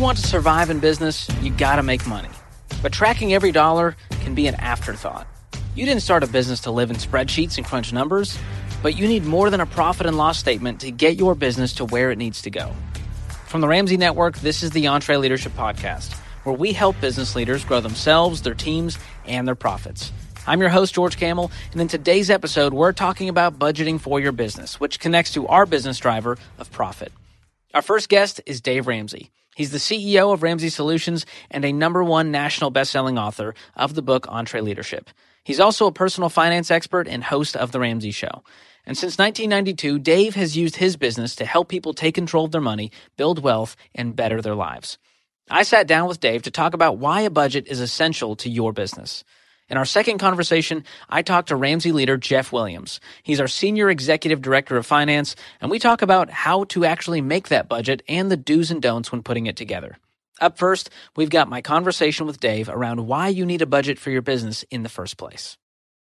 want to survive in business, you gotta make money. But tracking every dollar can be an afterthought. You didn't start a business to live in spreadsheets and crunch numbers, but you need more than a profit and loss statement to get your business to where it needs to go. From the Ramsey Network, this is the EntreLeadership Podcast, where we help business leaders grow themselves, their teams, and their profits. I'm your host, George Kamel, and in today's episode, we're talking about budgeting for your business, which connects to our business driver of profit. Our first guest is Dave Ramsey. He's the CEO of Ramsey Solutions and a #1 national best-selling author of the book EntreLeadership. He's also a personal finance expert and host of The Ramsey Show. And since 1992, Dave has used his business to help people take control of their money, build wealth, and better their lives. I sat down with Dave to talk about why a budget is essential to your business. In our second conversation, I talked to Ramsey leader Jeff Williams. He's our Senior Executive Director of Finance, and we talk about how to actually make that budget and the do's and don'ts when putting it together. Up first, we've got my conversation with Dave around why you need a budget for your business in the first place.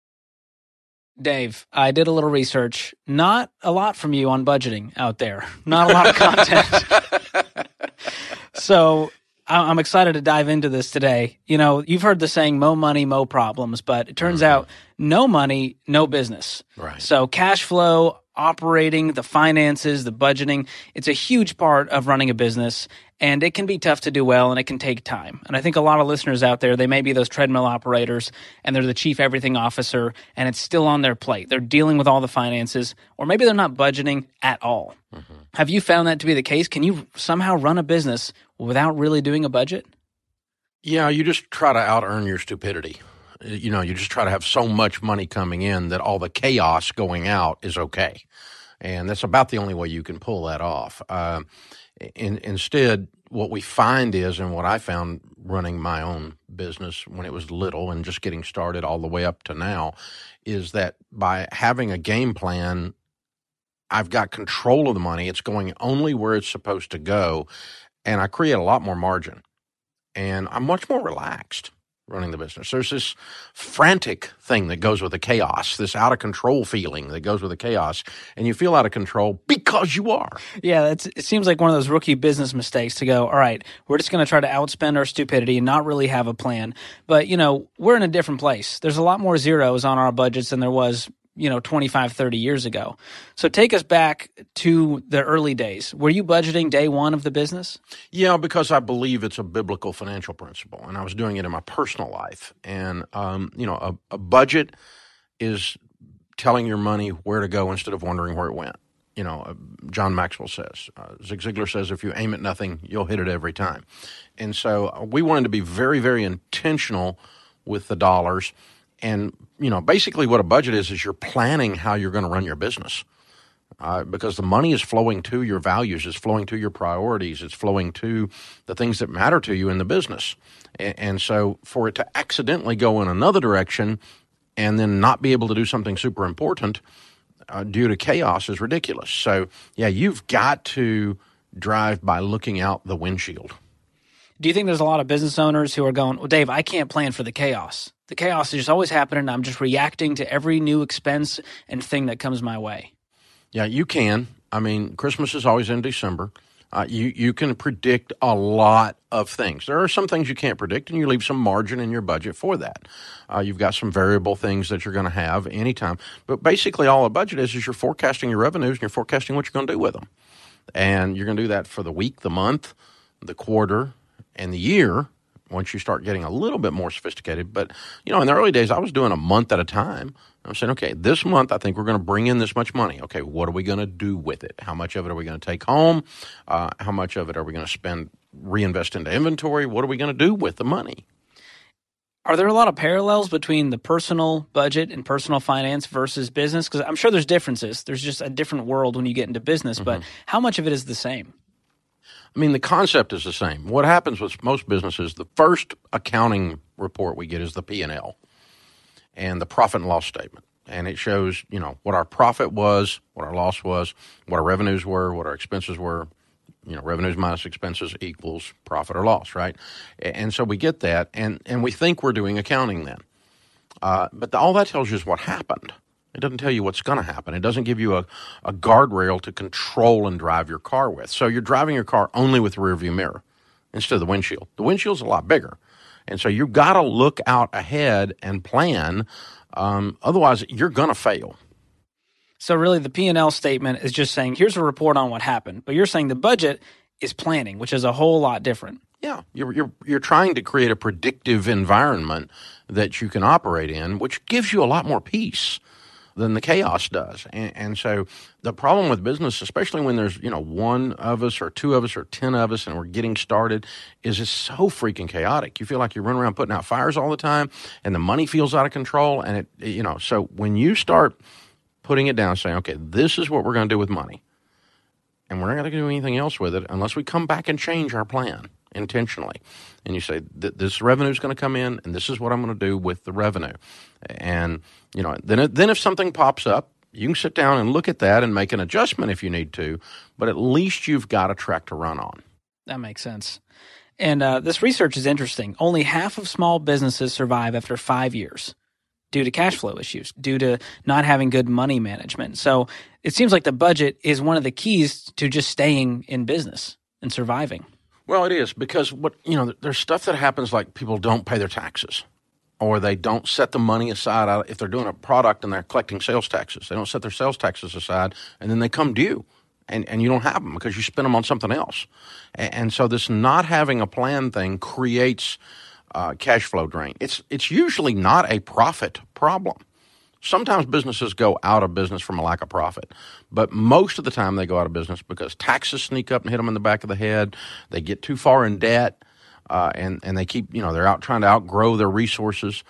Dave, I did a little research. Not a lot from you on budgeting out there. Not a lot of content. So I'm excited to dive into this today. You know, you've heard the saying, mo money, mo problems, but it turns out no money, no business. Right. So cash flow, operating, the finances, the budgeting, it's a huge part of running a business, and it can be tough to do well, and it can take time. And I think a lot of listeners out there, they may be those treadmill operators, and they're the chief everything officer, and it's still on their plate. They're dealing with all the finances, or maybe they're not budgeting at all. Mm-hmm. Have you found that to be the case? Can you somehow run a business without really doing a budget? Yeah, you just try to out-earn your stupidity. You know, you just try to have so much money coming in that all the chaos going out is okay. And that's about the only way you can pull that off. Instead, what we find is, and what I found running my own business when it was little and just getting started all the way up to now, is that by having a game plan, I've got control of the money. It's going only where it's supposed to go, and I create a lot more margin. And I'm much more relaxed running the business. There's this frantic thing that goes with the chaos, this out-of-control feeling that goes with the chaos, and you feel out of control because you are. Yeah, it seems like one of those rookie business mistakes to go, all right, we're just going to try to outspend our stupidity and not really have a plan. But, you know, we're in a different place. There's a lot more zeros on our budgets than there was 25, 30 years ago. So take us back to the early days. Were you budgeting day one of the business? Yeah, because I believe it's a biblical financial principle, and I was doing it in my personal life. And, a budget is telling your money where to go instead of wondering where it went. John Maxwell says, Zig Ziglar says, if you aim at nothing, you'll hit it every time. And so we wanted to be very, very intentional with the dollars. And, basically what a budget is you're planning how you're going to run your business because the money is flowing to your values, it's flowing to your priorities, it's flowing to the things that matter to you in the business. And so for it to accidentally go in another direction and then not be able to do something super important due to chaos is ridiculous. So, yeah, you've got to drive by looking out the windshield. Do you think there's a lot of business owners who are going, well, Dave, I can't plan for the chaos. The chaos is just always happening. I'm just reacting to every new expense and thing that comes my way. Yeah, you can. I mean, Christmas is always in December. You can predict a lot of things. There are some things you can't predict, and you leave some margin in your budget for that. You've got some variable things that you're going to have anytime. But basically all a budget is you're forecasting your revenues and you're forecasting what you're going to do with them. And you're going to do that for the week, the month, the quarter, and the year once you start getting a little bit more sophisticated. But, in the early days, I was doing a month at a time. I'm saying, okay, this month I think we're going to bring in this much money. Okay, what are we going to do with it? How much of it are we going to take home? How much of it are we going to spend, reinvest into inventory? What are we going to do with the money? Are there a lot of parallels between the personal budget and personal finance versus business? Because I'm sure there's differences. There's just a different world when you get into business. But how much of it is the same? I mean, the concept is the same. What happens with most businesses, the first accounting report we get is the P&L and the profit and loss statement. And it shows, what our profit was, what our loss was, what our revenues were, what our expenses were. Revenues minus expenses equals profit or loss, right? And so we get that, and we think we're doing accounting then. But all that tells you is what happened. It doesn't tell you what's going to happen. It doesn't give you a guardrail to control and drive your car with. So you're driving your car only with the rearview mirror. instead of the windshield. The windshield's a lot bigger. And so you've got to look out ahead and plan. Otherwise, you're going to fail. So really the P&L statement is just saying, here's a report on what happened. But you're saying the budget is planning, which is a whole lot different. Yeah, you're trying to create a predictive environment that you can operate in, which gives you a lot more peace than the chaos does. And so the problem with business, especially when there's, one of us or two of us or 10 of us and we're getting started, is it's so freaking chaotic. You feel like you're running around putting out fires all the time and the money feels out of control. And so when you start putting it down, saying, okay, this is what we're going to do with money, and we're not going to do anything else with it unless we come back and change our plan intentionally. And you say, this revenue is going to come in, and this is what I'm going to do with the revenue. And, then if something pops up, you can sit down and look at that and make an adjustment if you need to, but at least you've got a track to run on. That makes sense. And this research is interesting. Only half of small businesses survive after 5 years due to cash flow issues, due to not having good money management. So it seems like the budget is one of the keys to just staying in business and surviving. Well, it is, because there's stuff that happens, like people don't pay their taxes, or they don't set the money aside if they're doing a product and they're collecting sales taxes. They don't set their sales taxes aside, and then they come due, and you don't have them because you spend them on something else. And so this not having a plan thing creates cash flow drain. It's usually not a profit problem. Sometimes businesses go out of business from a lack of profit, but most of the time they go out of business because taxes sneak up and hit them in the back of the head. They get too far in debt, and they keep, they're out trying to outgrow their resources,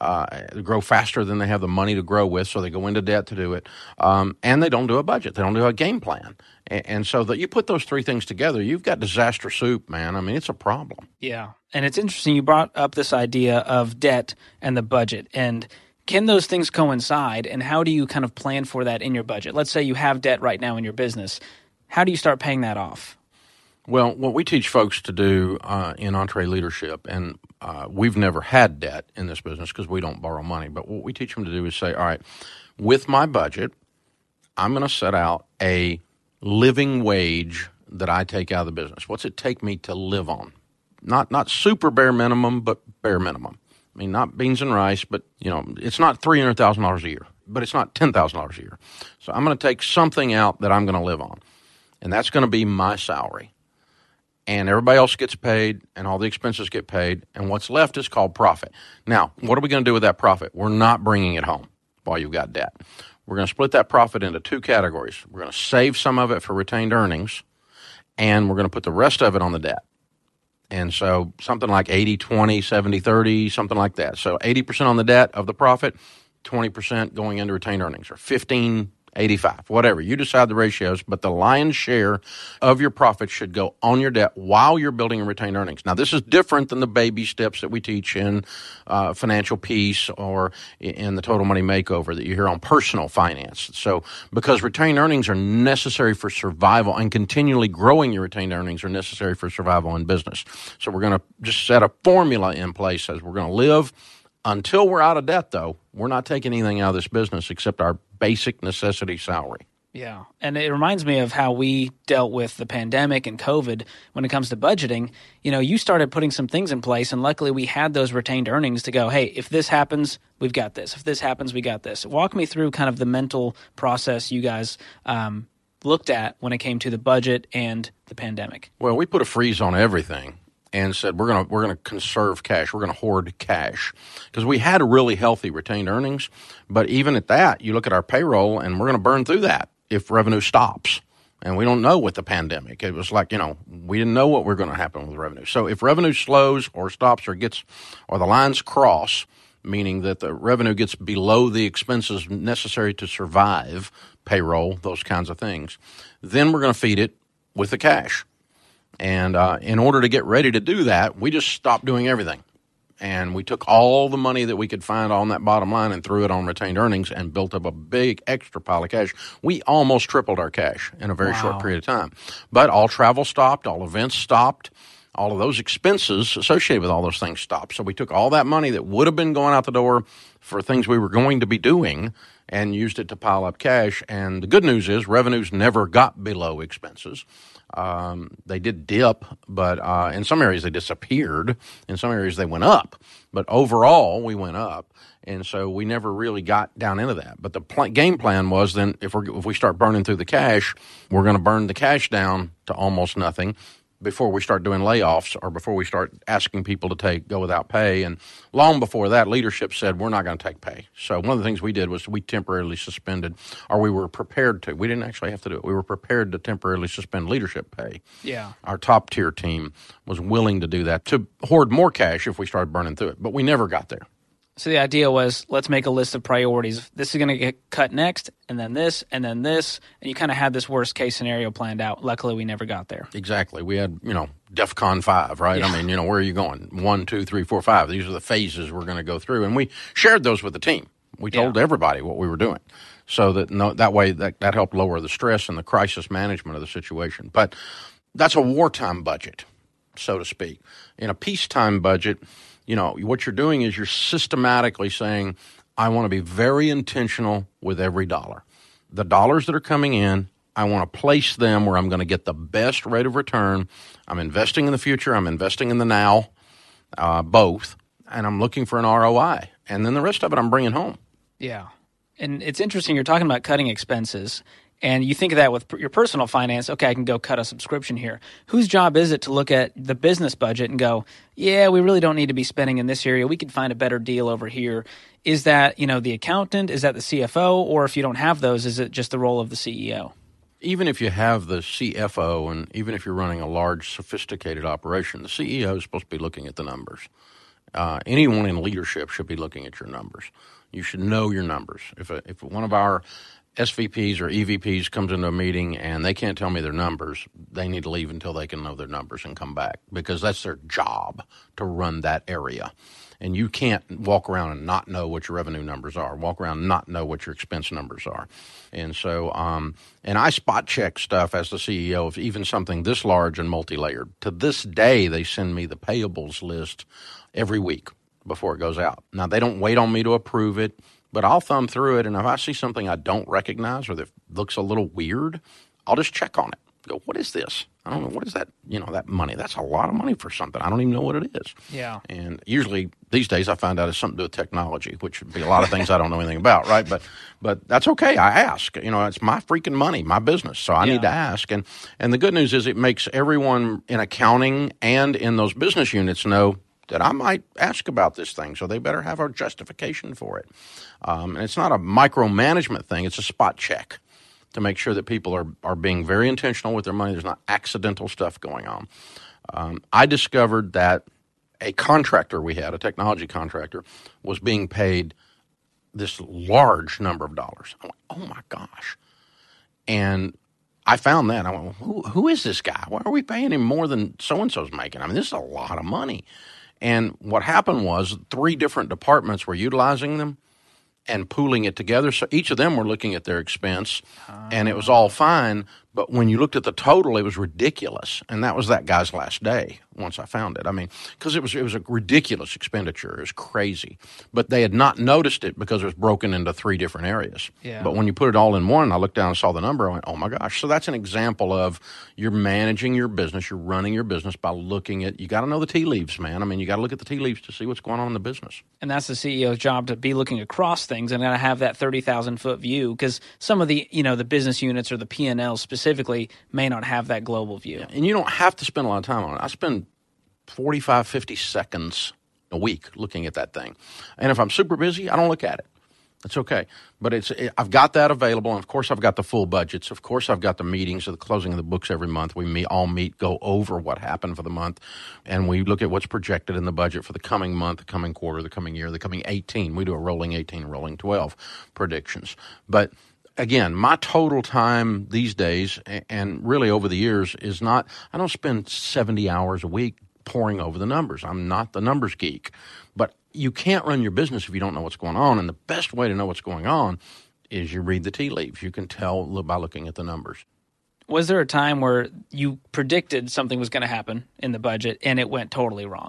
grow faster than they have the money to grow with, so they go into debt to do it, and they don't do a budget. They don't do a game plan. And so that you put those three things together, you've got disaster soup, man. I mean, it's a problem. Yeah, and it's interesting. You brought up this idea of debt and the budget, and can those things coincide, and how do you kind of plan for that in your budget? Let's say you have debt right now in your business. How do you start paying that off? Well, what we teach folks to do in EntreLeadership, and we've never had debt in this business because we don't borrow money, but what we teach them to do is say, all right, with my budget, I'm going to set out a living wage that I take out of the business. What's it take me to live on? Not super bare minimum, but bare minimum. I mean, not beans and rice, but, it's not $300,000 a year, but it's not $10,000 a year. So I'm going to take something out that I'm going to live on, and that's going to be my salary. And everybody else gets paid, and all the expenses get paid, and what's left is called profit. Now, what are we going to do with that profit? We're not bringing it home while you've got debt. We're going to split that profit into two categories. We're going to save some of it for retained earnings, and we're going to put the rest of it on the debt. And so something like 80-20, 70-30, something like that. So 80% on the debt of the profit, 20% going into retained earnings, or 15-85, whatever. You decide the ratios, but the lion's share of your profit should go on your debt while you're building retained earnings. Now, this is different than the baby steps that we teach in Financial Peace or in the Total Money Makeover that you hear on personal finance. So because retained earnings are necessary for survival, and continually growing your retained earnings are necessary for survival in business. So we're going to just set a formula in place as we're going to live until we're out of debt, though. We're not taking anything out of this business except our basic necessity salary. Yeah. And it reminds me of how we dealt with the pandemic and COVID when it comes to budgeting. You started putting some things in place, and luckily we had those retained earnings to go, hey, if this happens, we've got this. If this happens, we got this. Walk me through kind of the mental process you guys looked at when it came to the budget and the pandemic. Well, we put a freeze on everything and said we're going to conserve cash. We're going to hoard cash because we had really healthy retained earnings. But even at that, you look at our payroll, and we're going to burn through that if revenue stops. And we don't know with the pandemic. It was like, we didn't know what was going to happen with revenue. So if revenue slows or stops or the lines cross, meaning that the revenue gets below the expenses necessary to survive, payroll, those kinds of things, then we're going to feed it with the cash. And in order to get ready to do that, we just stopped doing everything. And we took all the money that we could find on that bottom line and threw it on retained earnings and built up a big extra pile of cash. We almost tripled our cash in a very short period of time. But all travel stopped, all events stopped, all of those expenses associated with all those things stopped. So we took all that money that would have been going out the door for things we were going to be doing and used it to pile up cash. And the good news is revenues never got below expenses. They did dip, but in some areas they disappeared. In some areas they went up. But overall, we went up. And so we never really got down into that. But the game plan was then if we start burning through the cash, we're going to burn the cash down to almost nothing before we start doing layoffs or before we start asking people to go without pay. And long before that, leadership said, we're not going to take pay. So one of the things we did was we temporarily suspended, or we were prepared to. We didn't actually have to do it. We were prepared to temporarily suspend leadership pay. Yeah. Our top tier team was willing to do that to hoard more cash if we started burning through it. But we never got there. So the idea was, let's make a list of priorities. This is going to get cut next, and then this, and then this. And you kind of had this worst case scenario planned out. Luckily, we never got there. Exactly. We had, DEFCON 5, right? Yeah. I mean, where are you going? 1, 2, 3, 4, 5. These are the phases we're going to go through. And we shared those with the team. We told everybody what we were doing. So that way that helped lower the stress and the crisis management of the situation. But that's a wartime budget, so to speak. In a peacetime budget, what you're doing is you're systematically saying, I want to be very intentional with every dollar. The dollars that are coming in, I want to place them where I'm going to get the best rate of return. I'm investing in the future. I'm investing in the now, both. And I'm looking for an ROI. And then the rest of it I'm bringing home. Yeah. And it's interesting. You're talking about cutting expenses. And you think of that with your personal finance, okay, I can go cut a subscription here. Whose job is it to look at the business budget and go, yeah, we really don't need to be spending in this area. We could find a better deal over here. Is that, the accountant? Is that the CFO? Or if you don't have those, is it just the role of the CEO? Even if you have the CFO and even if you're running a large, sophisticated operation, the CEO is supposed to be looking at the numbers. Anyone in leadership should be looking at your numbers. You should know your numbers. If one of our SVPs or EVPs comes into a meeting and they can't tell me their numbers, they need to leave until they can know their numbers and come back, because that's their job to run that area. And you can't walk around and not know what your revenue numbers are, walk around and not know what your expense numbers are. And so, and I spot check stuff as the CEO of even something this large and multi-layered. To this day, they send me the payables list every week before it goes out. Now, they don't wait on me to approve it, but I'll thumb through it, and if I see something I don't recognize or that looks a little weird, I'll just check on it. Go, what is this? I don't know. What is that? That money. That's a lot of money for something. I don't even know what it is. Yeah. And usually these days I find out it's something to do with technology, which would be a lot of things I don't know anything about, right? But that's okay. I ask. It's my freaking money, my business, so I need to ask. And the good news is it makes everyone in accounting and in those business units know that I might ask about this thing, so they better have a justification for it. And it's not a micromanagement thing. It's a spot check to make sure that people are being very intentional with their money. There's not accidental stuff going on. I discovered that a contractor we had, a technology contractor, was being paid this large number of dollars. I went, oh, my gosh. And I found that. I went, who is this guy? Why are we paying him more than so-and-so's making? I mean, this is a lot of money. And what happened was 3 different departments were utilizing them and pooling it together. So each of them were looking at their expense, and it was all fine. But when you looked at the total, it was ridiculous. And that was that guy's last day once I found it. I mean, because it was a ridiculous expenditure. It was crazy. But they had not noticed it because it was broken into 3 different areas. Yeah. But when you put it all in one, I looked down and saw the number. I went, oh, my gosh. So that's an example of you're managing your business. You're running your business by looking at – you got to know the tea leaves, man. I mean, you got to look at the tea leaves to see what's going on in the business. And that's the CEO's job, to be looking across things and to have that 30,000-foot view, because some of the, the business units or the P&L specifically may not have that global view. Yeah, and you don't have to spend a lot of time on it. I spend 45, 50 seconds a week looking at that thing. And if I'm super busy, I don't look at it. It's okay. But I've got that available. And, of course, I've got the full budgets. Of course, I've got the meetings of the closing of the books every month. We all meet, go over what happened for the month, and we look at what's projected in the budget for the coming month, the coming quarter, the coming year, the coming 18. We do a rolling 18, rolling 12 predictions. But again, my total time these days and really over the years is not – I don't spend 70 hours a week poring over the numbers. I'm not the numbers geek. But you can't run your business if you don't know what's going on, and the best way to know what's going on is you read the tea leaves. You can tell by looking at the numbers. Was there a time where you predicted something was going to happen in the budget and it went totally wrong?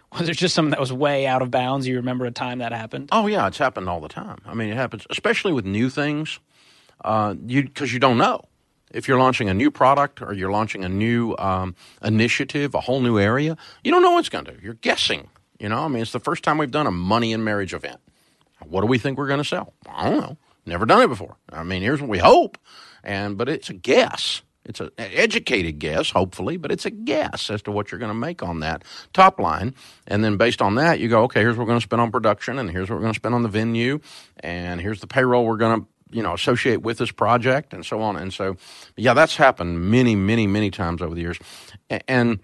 Was there just something that was way out of bounds? You remember a time that happened? Oh, yeah, it's happened all the time. I mean, it happens, especially with new things, because you don't know. If you're launching a new product or you're launching a new initiative, a whole new area, you don't know what it's going to do. You're guessing. I mean, it's the first time we've done a money and marriage event. What do we think we're going to sell? I don't know. Never done it before. I mean, here's what we hope, but it's a guess. It's an educated guess, hopefully, but it's a guess as to what you're going to make on that top line. And then based on that, you go, okay, here's what we're going to spend on production, and here's what we're going to spend on the venue, and here's the payroll we're going to associate with this project, and so on. And so, yeah, that's happened many, many, many times over the years. And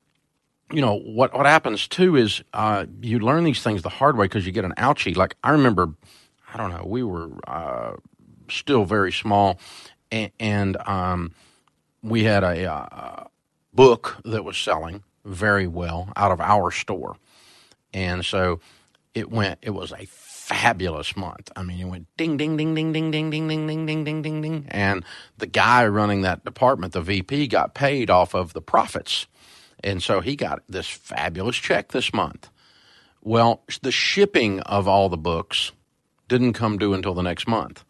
what happens too is you learn these things the hard way because you get an ouchie. Like I remember, I don't know, we were still very small, and we had a book that was selling very well out of our store, and so it was a fabulous month. I mean, it went ding, ding, ding, ding, ding, ding, ding, ding, ding, ding, ding, ding, ding. And the guy running that department, the VP, got paid off of the profits. And so he got this fabulous check this month. Well, the shipping of all the books didn't come due until the next month.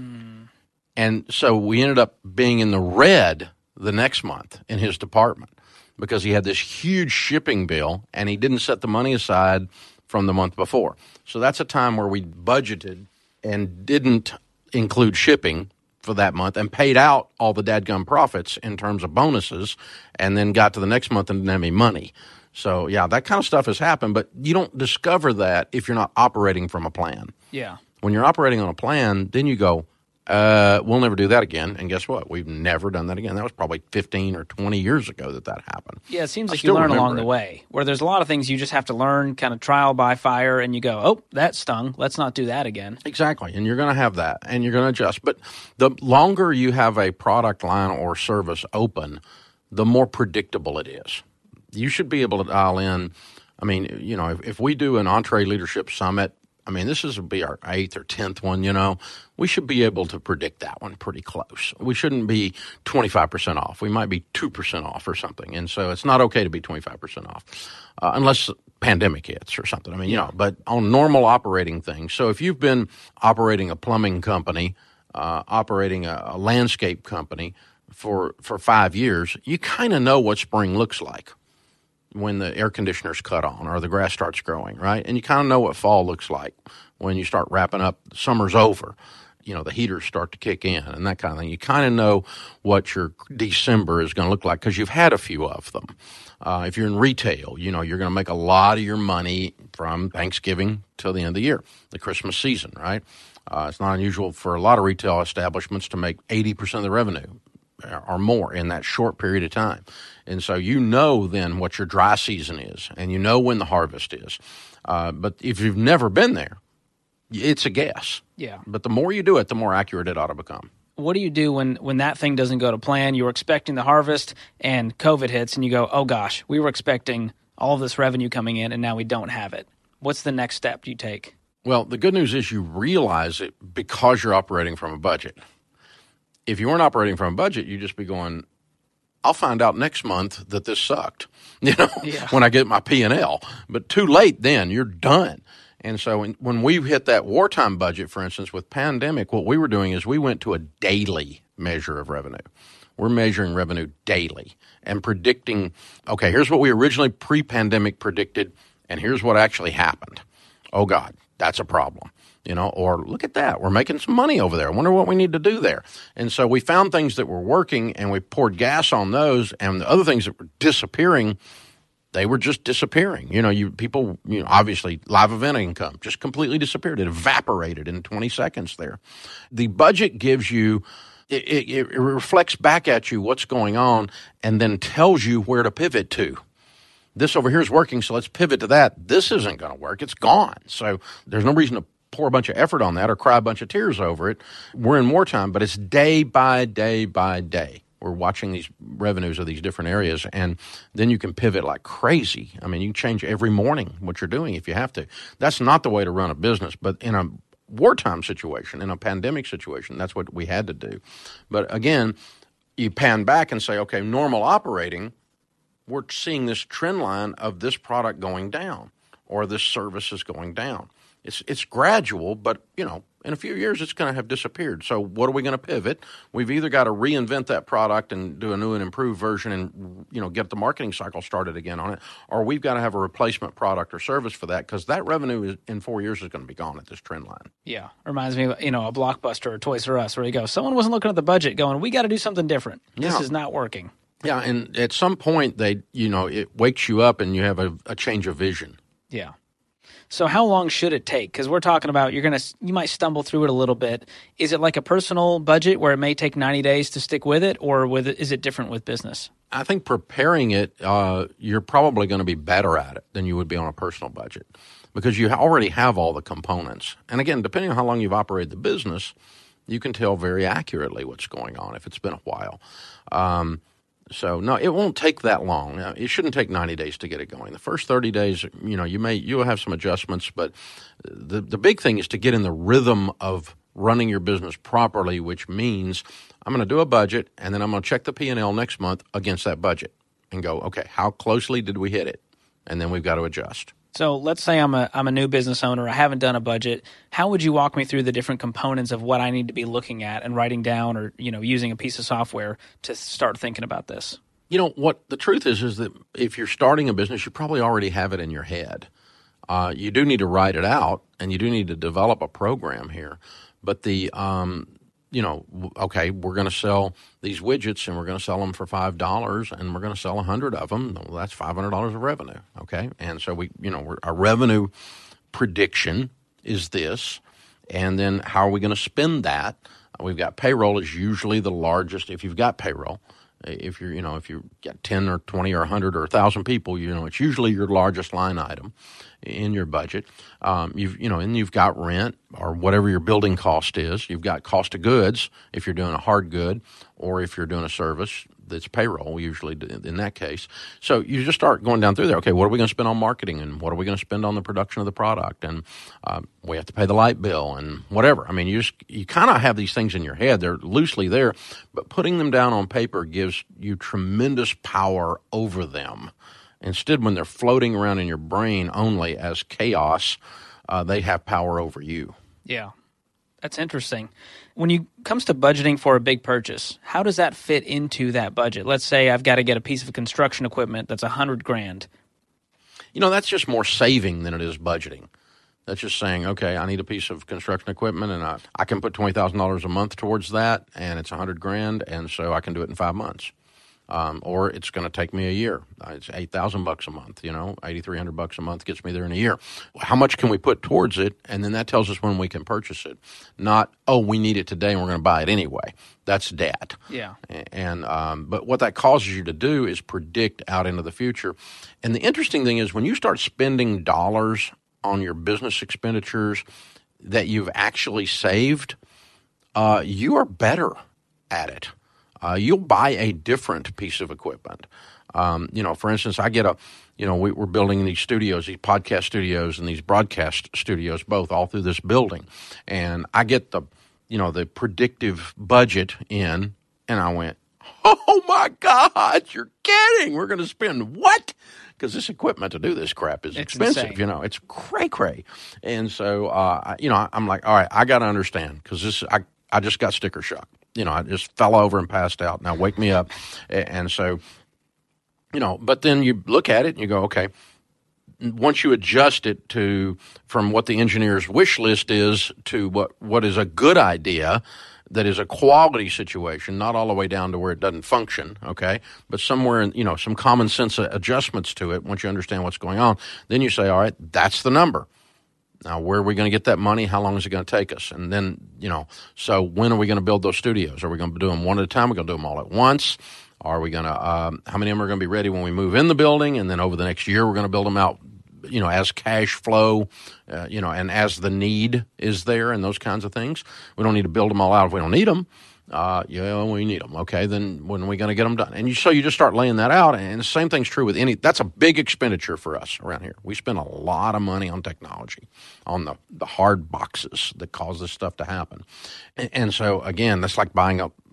And so we ended up being in the red the next month in his department because he had this huge shipping bill and he didn't set the money aside from the month before. So that's a time where we budgeted and didn't include shipping for that month and paid out all the dadgum profits in terms of bonuses and then got to the next month and didn't have any money. So, yeah, that kind of stuff has happened, but you don't discover that if you're not operating from a plan. Yeah. When you're operating on a plan, then you go, we'll never do that again. And guess what? We've never done that again. That was probably 15 or 20 years ago that happened. Yeah, it seems like you learn along the way, where there's a lot of things you just have to learn, kind of trial by fire, and you go, oh, that stung. Let's not do that again. Exactly, and you're going to have that, and you're going to adjust. But the longer you have a product line or service open, the more predictable it is. You should be able to dial in. I mean, if we do an Entree Leadership Summit, I mean, this will be our 8th or 10th one, we should be able to predict that one pretty close. We shouldn't be 25% off. We might be 2% off or something. And so it's not okay to be 25% off unless pandemic hits or something. I mean, but on normal operating things. So if you've been operating a plumbing company, operating a landscape company for 5 years, you kind of know what spring looks like when the air conditioner's cut on or the grass starts growing, right? And you kind of know what fall looks like when you start wrapping up, summer's over, the heaters start to kick in and that kind of thing. You kind of know what your December is going to look like because you've had a few of them. If you're in retail, you're going to make a lot of your money from Thanksgiving till the end of the year, the Christmas season, right? It's not unusual for a lot of retail establishments to make 80% of the revenue or more in that short period of time. And so then what your dry season is, and when the harvest is. But if you've never been there, it's a guess. Yeah. But the more you do it, the more accurate it ought to become. What do you do when that thing doesn't go to plan? You were expecting the harvest and COVID hits and you go, oh gosh, we were expecting all of this revenue coming in and now we don't have it. What's the next step you take? Well, the good news is you realize it because you're operating from a budget. If you weren't operating from a budget, you'd just be going, I'll find out next month that this sucked, when I get my P&L. But too late then, you're done. And so when we hit that wartime budget, for instance, with pandemic, what we were doing is we went to a daily measure of revenue. We're measuring revenue daily and predicting, okay, here's what we originally pre-pandemic predicted, and here's what actually happened. Oh, God, that's a problem. Or look at that. We're making some money over there. I wonder what we need to do there. And so we found things that were working and we poured gas on those, and the other things that were disappearing, they were just disappearing. People, obviously live event income just completely disappeared. It evaporated in 20 seconds there. The budget gives you, it reflects back at you what's going on and then tells you where to pivot to. This over here is working, so let's pivot to that. This isn't going to work. It's gone. So there's no reason to pour a bunch of effort on that or cry a bunch of tears over it. We're in wartime, but it's day by day by day. We're watching these revenues of these different areas, and then you can pivot like crazy. I mean, you can change every morning what you're doing if you have to. That's not the way to run a business, but in a wartime situation, in a pandemic situation, that's what we had to do. But again, you pan back and say, okay, normal operating, we're seeing this trend line of this product going down. or this service is going down. It's gradual, but, in a few years it's going to have disappeared. So what are we going to pivot? We've either got to reinvent that product and do a new and improved version and, get the marketing cycle started again on it, or we've got to have a replacement product or service for that, because that revenue in 4 years is going to be gone at this trend line. Yeah. Reminds me of, a Blockbuster or Toys R Us, where you go, someone wasn't looking at the budget going, we got to do something different. This is not working. Yeah, and at some point, it wakes you up and you have a change of vision. Yeah. So how long should it take? Because we're talking about you might stumble through it a little bit. Is it like a personal budget where it may take 90 days to stick with it, or is it different with business? I think preparing it, you're probably going to be better at it than you would be on a personal budget, because you already have all the components. And again, depending on how long you've operated the business, you can tell very accurately what's going on if it's been a while. So no, it won't take that long. It shouldn't take 90 days to get it going. The first 30 days, you'll have some adjustments, but the big thing is to get in the rhythm of running your business properly, which means I'm going to do a budget, and then I'm going to check the P&L next month against that budget and go, okay, how closely did we hit it? And then we've got to adjust. So let's say I'm a new business owner. I haven't done a budget. How would you walk me through the different components of what I need to be looking at and writing down, or using a piece of software to start thinking about this? What the truth is that if you're starting a business, you probably already have it in your head. You do need to write it out, and you do need to develop a program here. But okay, we're going to sell these widgets, and we're going to sell them for $5, and we're going to sell 100 of them. Well, that's $500 of revenue, okay? And so our revenue prediction is this, and then how are we going to spend that? We've got payroll is usually the largest if you've got payroll. If you've got 10 or 20 or 100 or 1,000 people, it's usually your largest line item in your budget. And you've got rent or whatever your building cost is. You've got cost of goods if you're doing a hard good, or if you're doing a service that's payroll, usually in that case. So you just start going down through there. Okay, what are we going to spend on marketing, and what are we going to spend on the production of the product, and we have to pay the light bill and whatever. I mean, you kind of have these things in your head. They're loosely there, but putting them down on paper gives you tremendous power over them. Instead, when they're floating around in your brain only as chaos, they have power over you. Yeah, that's interesting. When it comes to budgeting for a big purchase, how does that fit into that budget? Let's say I've got to get a piece of construction equipment that's $100,000. That's just more saving than it is budgeting. That's just saying, okay, I need a piece of construction equipment, and I can put $20,000 a month towards that, and it's $100,000, and so I can do it in 5 months. Or it's going to take me a year. It's $8,000 a month. $8,300 a month gets me there in a year. How much can we put towards it? And then that tells us when we can purchase it. Not, we need it today and we're going to buy it anyway. That's debt. Yeah. And but what that causes you to do is predict out into the future. And the interesting thing is, when you start spending dollars on your business expenditures that you've actually saved, you are better at it. You'll buy a different piece of equipment. For instance, I get we're building these studios, these podcast studios and these broadcast studios, both all through this building. And I get the predictive budget in, and I went, oh my God, you're kidding. We're going to spend what? Because this equipment to do this crap is expensive. Insane. It's cray-cray. And so, I'm like, all right, I got to understand, because I just got sticker shock. I just fell over and passed out. Now wake me up. And so, but then you look at it and you go, okay, once you adjust it from what the engineer's wish list is to what is a good idea, that is a quality situation, not all the way down to where it doesn't function, okay, but somewhere in, some common sense adjustments to it, once you understand what's going on, then you say, all right, that's the number. Now, where are we going to get that money? How long is it going to take us? And then, so when are we going to build those studios? Are we going to do them one at a time? Are we going to do them all at once? Are we going to, how many of them are going to be ready when we move in the building? And then over the next year, we're going to build them out, as cash flow, and as the need is there and those kinds of things. We don't need to build them all out if we don't need them. We need them. Okay, then when are we going to get them done? And so you just start laying that out, and the same thing's true with that's a big expenditure for us around here. We spend a lot of money on technology, on the hard boxes that cause this stuff to happen. And so again, that's like buying a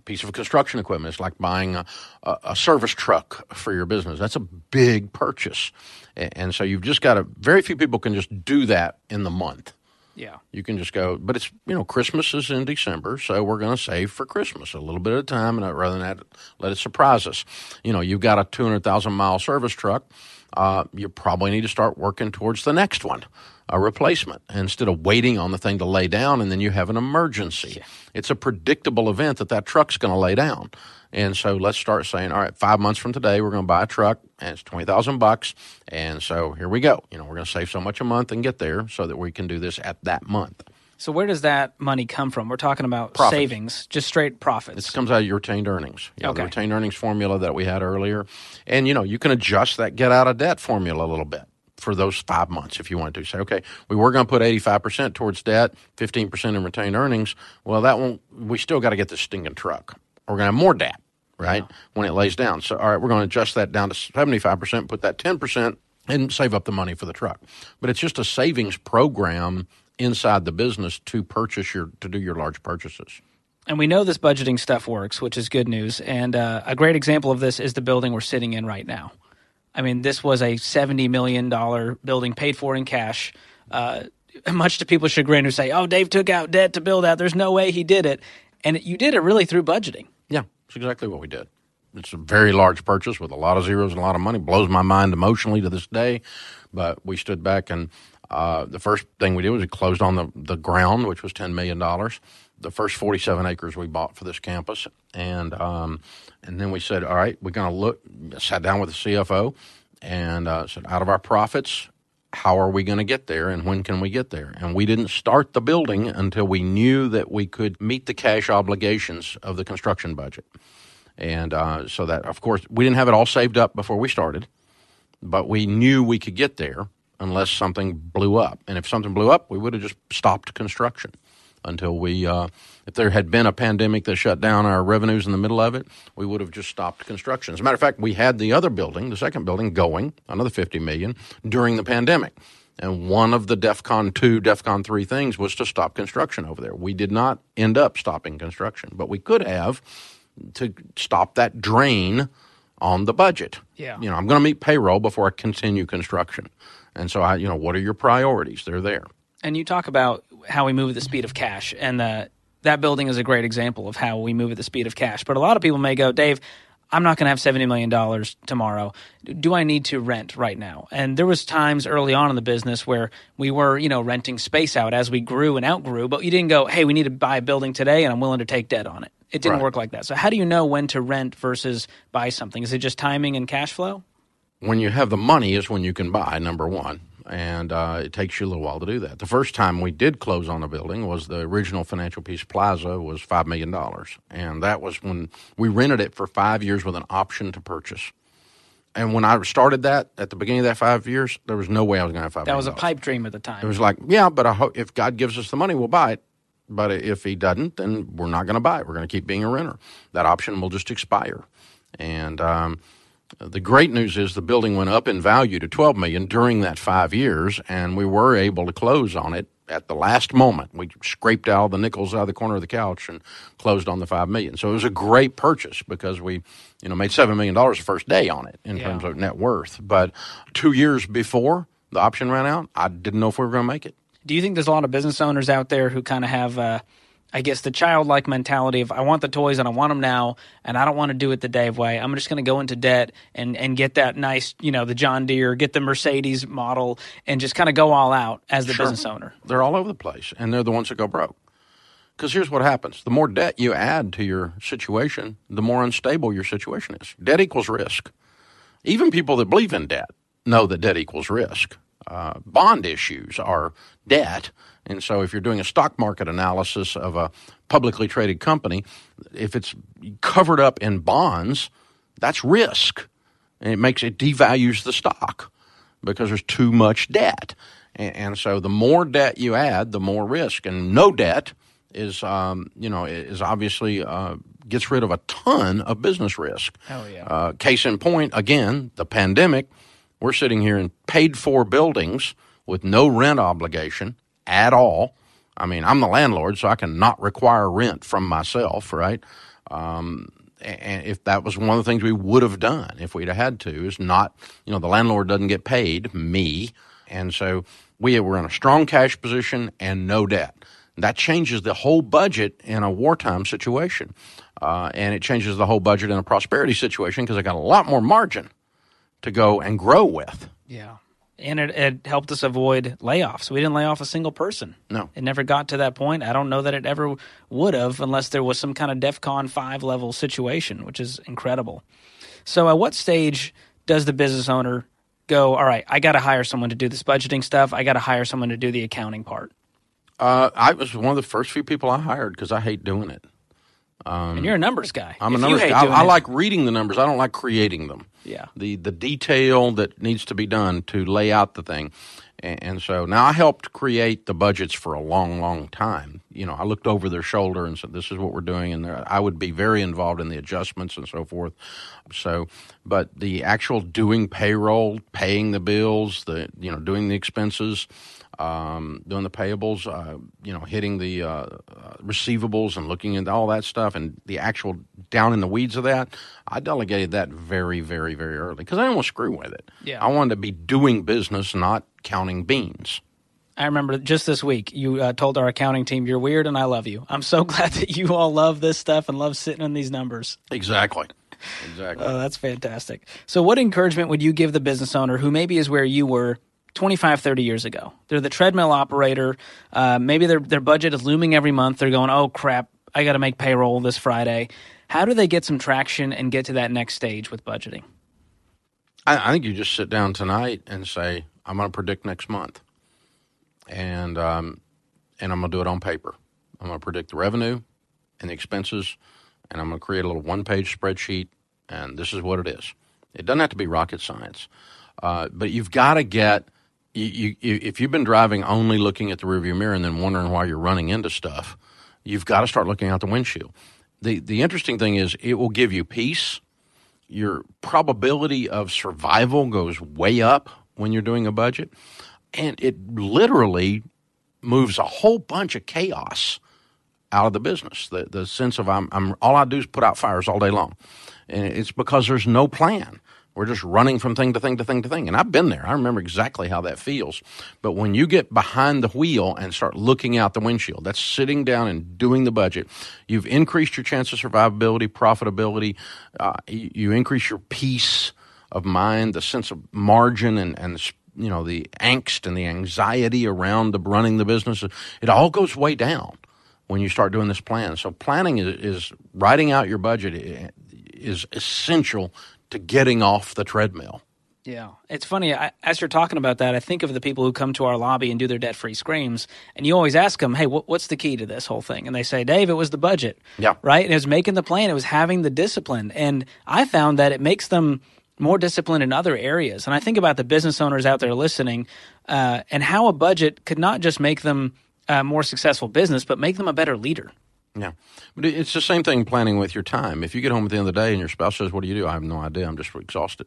piece of construction equipment. It's like buying a service truck for your business. That's a big purchase. And so you've just got to, very few people can just do that in the month. Yeah. You can just go, but it's, Christmas is in December, so we're going to save for Christmas a little bit at a time, and rather than that, let it surprise us. You've got a 200,000-mile service truck. You probably need to start working towards the next one, a replacement, instead of waiting on the thing to lay down and then you have an emergency. Yeah. It's a predictable event that truck's going to lay down. And so let's start saying, all right, 5 months from today, we're going to buy a truck, and it's $20,000. And so here we go. We're going to save so much a month and get there so that we can do this at that month. So where does that money come from? We're talking about profits. Savings, just straight profits. It comes out of your retained earnings. Okay. The retained earnings formula that we had earlier. And, you can adjust that get out of debt formula a little bit for those 5 months if you want to. Say, okay, we were going to put 85% towards debt, 15% in retained earnings. Well, we still got to get this stinking truck. We're going to have more debt, right, when it lays down. So, all right, we're going to adjust that down to 75%, put that 10%, and save up the money for the truck. But it's just a savings program inside the business to do your large purchases. And we know this budgeting stuff works, which is good news. And a great example of this is the building we're sitting in right now. I mean, this was a $70 million building paid for in cash, much to people's chagrin who say, oh, Dave took out debt to build that. There's no way he did it. And you did it really through budgeting. Yeah, that's exactly what we did. It's a very large purchase with a lot of zeros and a lot of money. Blows my mind emotionally to this day. But we stood back and the first thing we did was we closed on the ground, which was $10 million. The first 47 acres we bought for this campus. And then we said, all right, we're going to sat down with the CFO and said, out of our profits, how are we going to get there and when can we get there? And we didn't start the building until we knew that we could meet the cash obligations of the construction budget. And so that, of course, we didn't have it all saved up before we started, but we knew we could get there unless something blew up. And if something blew up, we would have just stopped construction until if there had been a pandemic that shut down our revenues in the middle of it, we would have just stopped construction. As a matter of fact, we had the other building, the second building, going, another $50 million, during the pandemic. And one of the DEFCON 2, DEFCON 3 things was to stop construction over there. We did not end up stopping construction, but we could have to stop that drain on the budget. Yeah. I'm going to meet payroll before I continue construction. And so, what are your priorities? They're there. And you talk about how we move at the speed of cash, and that building is a great example of how we move at the speed of cash. But a lot of people may go, Dave, I'm not going to have $70 million tomorrow. Do I need to rent right now? And there was times early on in the business where we were, renting space out as we grew and outgrew, but you didn't go, hey, we need to buy a building today and I'm willing to take debt on it. It didn't work like that. So how do you know when to rent versus buy something? Is it just timing and cash flow? When you have the money is when you can buy, number one. And it takes you a little while to do that. The first time we did close on a building was the original Financial Peace Plaza was $5 million. And that was when we rented it for 5 years with an option to purchase. And when I started that, at the beginning of that 5 years, there was no way I was going to have $5 million. That was a pipe dream at the time. It was like, yeah, but if God gives us the money, we'll buy it. But if he doesn't, then we're not going to buy it. We're going to keep being a renter. That option will just expire. And the great news is the building went up in value to $12 million during that 5 years, and we were able to close on it at the last moment. We scraped out the nickels out of the corner of the couch and closed on the $5 million. So it was a great purchase because we, made $7 million the first day on it in terms of net worth. But 2 years before the option ran out, I didn't know if we were going to make it. Do you think there's a lot of business owners out there who kind of have, the childlike mentality of I want the toys and I want them now and I don't want to do it the Dave way. I'm just going to go into debt and get that nice, the John Deere, get the Mercedes model and just kind of go all out as the business owner? They're all over the place and they're the ones that go broke. Because here's what happens. The more debt you add to your situation, the more unstable your situation is. Debt equals risk. Even people that believe in debt know that debt equals risk. Bond issues are debt. And so if you're doing a stock market analysis of a publicly traded company, if it's covered up in bonds, that's risk. And it devalues the stock because there's too much debt. And so the more debt you add, the more risk. And no debt is obviously gets rid of a ton of business risk. Oh, yeah. Case in point, again, the pandemic. We're sitting here in paid-for buildings with no rent obligation at all. I mean, I'm the landlord, so I can not require rent from myself, right? And if that was one of the things we would have done if we'd have had to, is not, the landlord doesn't get paid, me. And so we were in a strong cash position and no debt. That changes the whole budget in a wartime situation. And it changes the whole budget in a prosperity situation because I got a lot more margin to go and grow with. Yeah. And it helped us avoid layoffs. We didn't lay off a single person. No. It never got to that point. I don't know that it ever would have unless there was some kind of DEFCON 5 level situation, which is incredible. So at what stage does the business owner go, all right, I got to hire someone to do this budgeting stuff. I got to hire someone to do the accounting part? I was one of the first few people I hired because I hate doing it. And you're a numbers guy. I'm a numbers guy. I like reading the numbers. I don't like creating them. Yeah. The detail that needs to be done to lay out the thing. And so now I helped create the budgets for a long, long time. I looked over their shoulder and said, this is what we're doing. And I would be very involved in the adjustments and so forth. So, but the actual doing payroll, paying the bills, doing the expenses, doing the payables, hitting the receivables and looking at all that stuff and the actual down in the weeds of that, I delegated that very, very, very early because I didn't want to screw with it. Yeah. I wanted to be doing business, not counting beans. I remember just this week you told our accounting team, you're weird and I love you. I'm so glad that you all love this stuff and love sitting on these numbers. Exactly. Oh, that's fantastic. So what encouragement would you give the business owner who maybe is where you were 25, 30 years ago? They're the treadmill operator. Maybe their budget is looming every month. They're going, oh, crap, I got to make payroll this Friday. How do they get some traction and get to that next stage with budgeting? I think you just sit down tonight and say, I'm going to predict next month. And I'm going to do it on paper. I'm going to predict the revenue and the expenses, and I'm going to create a little one-page spreadsheet, and this is what it is. It doesn't have to be rocket science. But you've got to get if you've been driving only looking at the rearview mirror and then wondering why you're running into stuff, you've got to start looking out the windshield. The interesting thing is it will give you peace. Your probability of survival goes way up when you're doing a budget, and it literally moves a whole bunch of chaos out of the business. The sense of I'm all I do is put out fires all day long, and it's because there's no plan. We're just running from thing to thing to thing to thing. And I've been there. I remember exactly how that feels. But when you get behind the wheel and start looking out the windshield, that's sitting down and doing the budget, you've increased your chance of survivability, profitability. You increase your peace of mind, the sense of margin and the angst and the anxiety around running the business. It all goes way down when you start doing this plan. So planning is writing out your budget is essential to getting off the treadmill. Yeah. It's funny, as you're talking about that, I think of the people who come to our lobby and do their debt-free screams, and you always ask them, hey, what's the key to this whole thing? And they say, Dave, it was the budget. Yeah. Right? And it was making the plan. It was having the discipline. And I found that it makes them more disciplined in other areas. And I think about the business owners out there listening and how a budget could not just make them a more successful business, but make them a better leader. Yeah. But it's the same thing planning with your time. If you get home at the end of the day and your spouse says, what do you do? I have no idea. I'm just exhausted.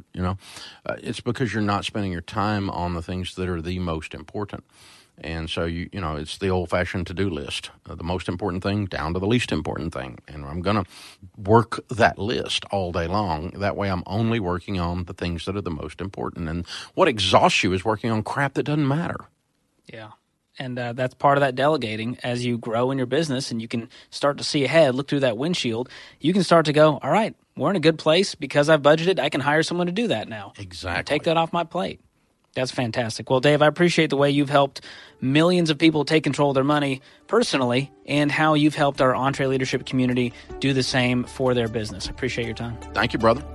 It's because you're not spending your time on the things that are the most important. And so, it's the old-fashioned to-do list. The most important thing down to the least important thing. And I'm going to work that list all day long. That way I'm only working on the things that are the most important. And what exhausts you is working on crap that doesn't matter. Yeah. And that's part of that delegating. As you grow in your business and you can start to see ahead, look through that windshield, you can start to go, all right, we're in a good place because I've budgeted. I can hire someone to do that now. Exactly. Take that off my plate. That's fantastic. Well, Dave, I appreciate the way you've helped millions of people take control of their money personally and how you've helped our EntreLeadership community do the same for their business. I appreciate your time. Thank you, brother.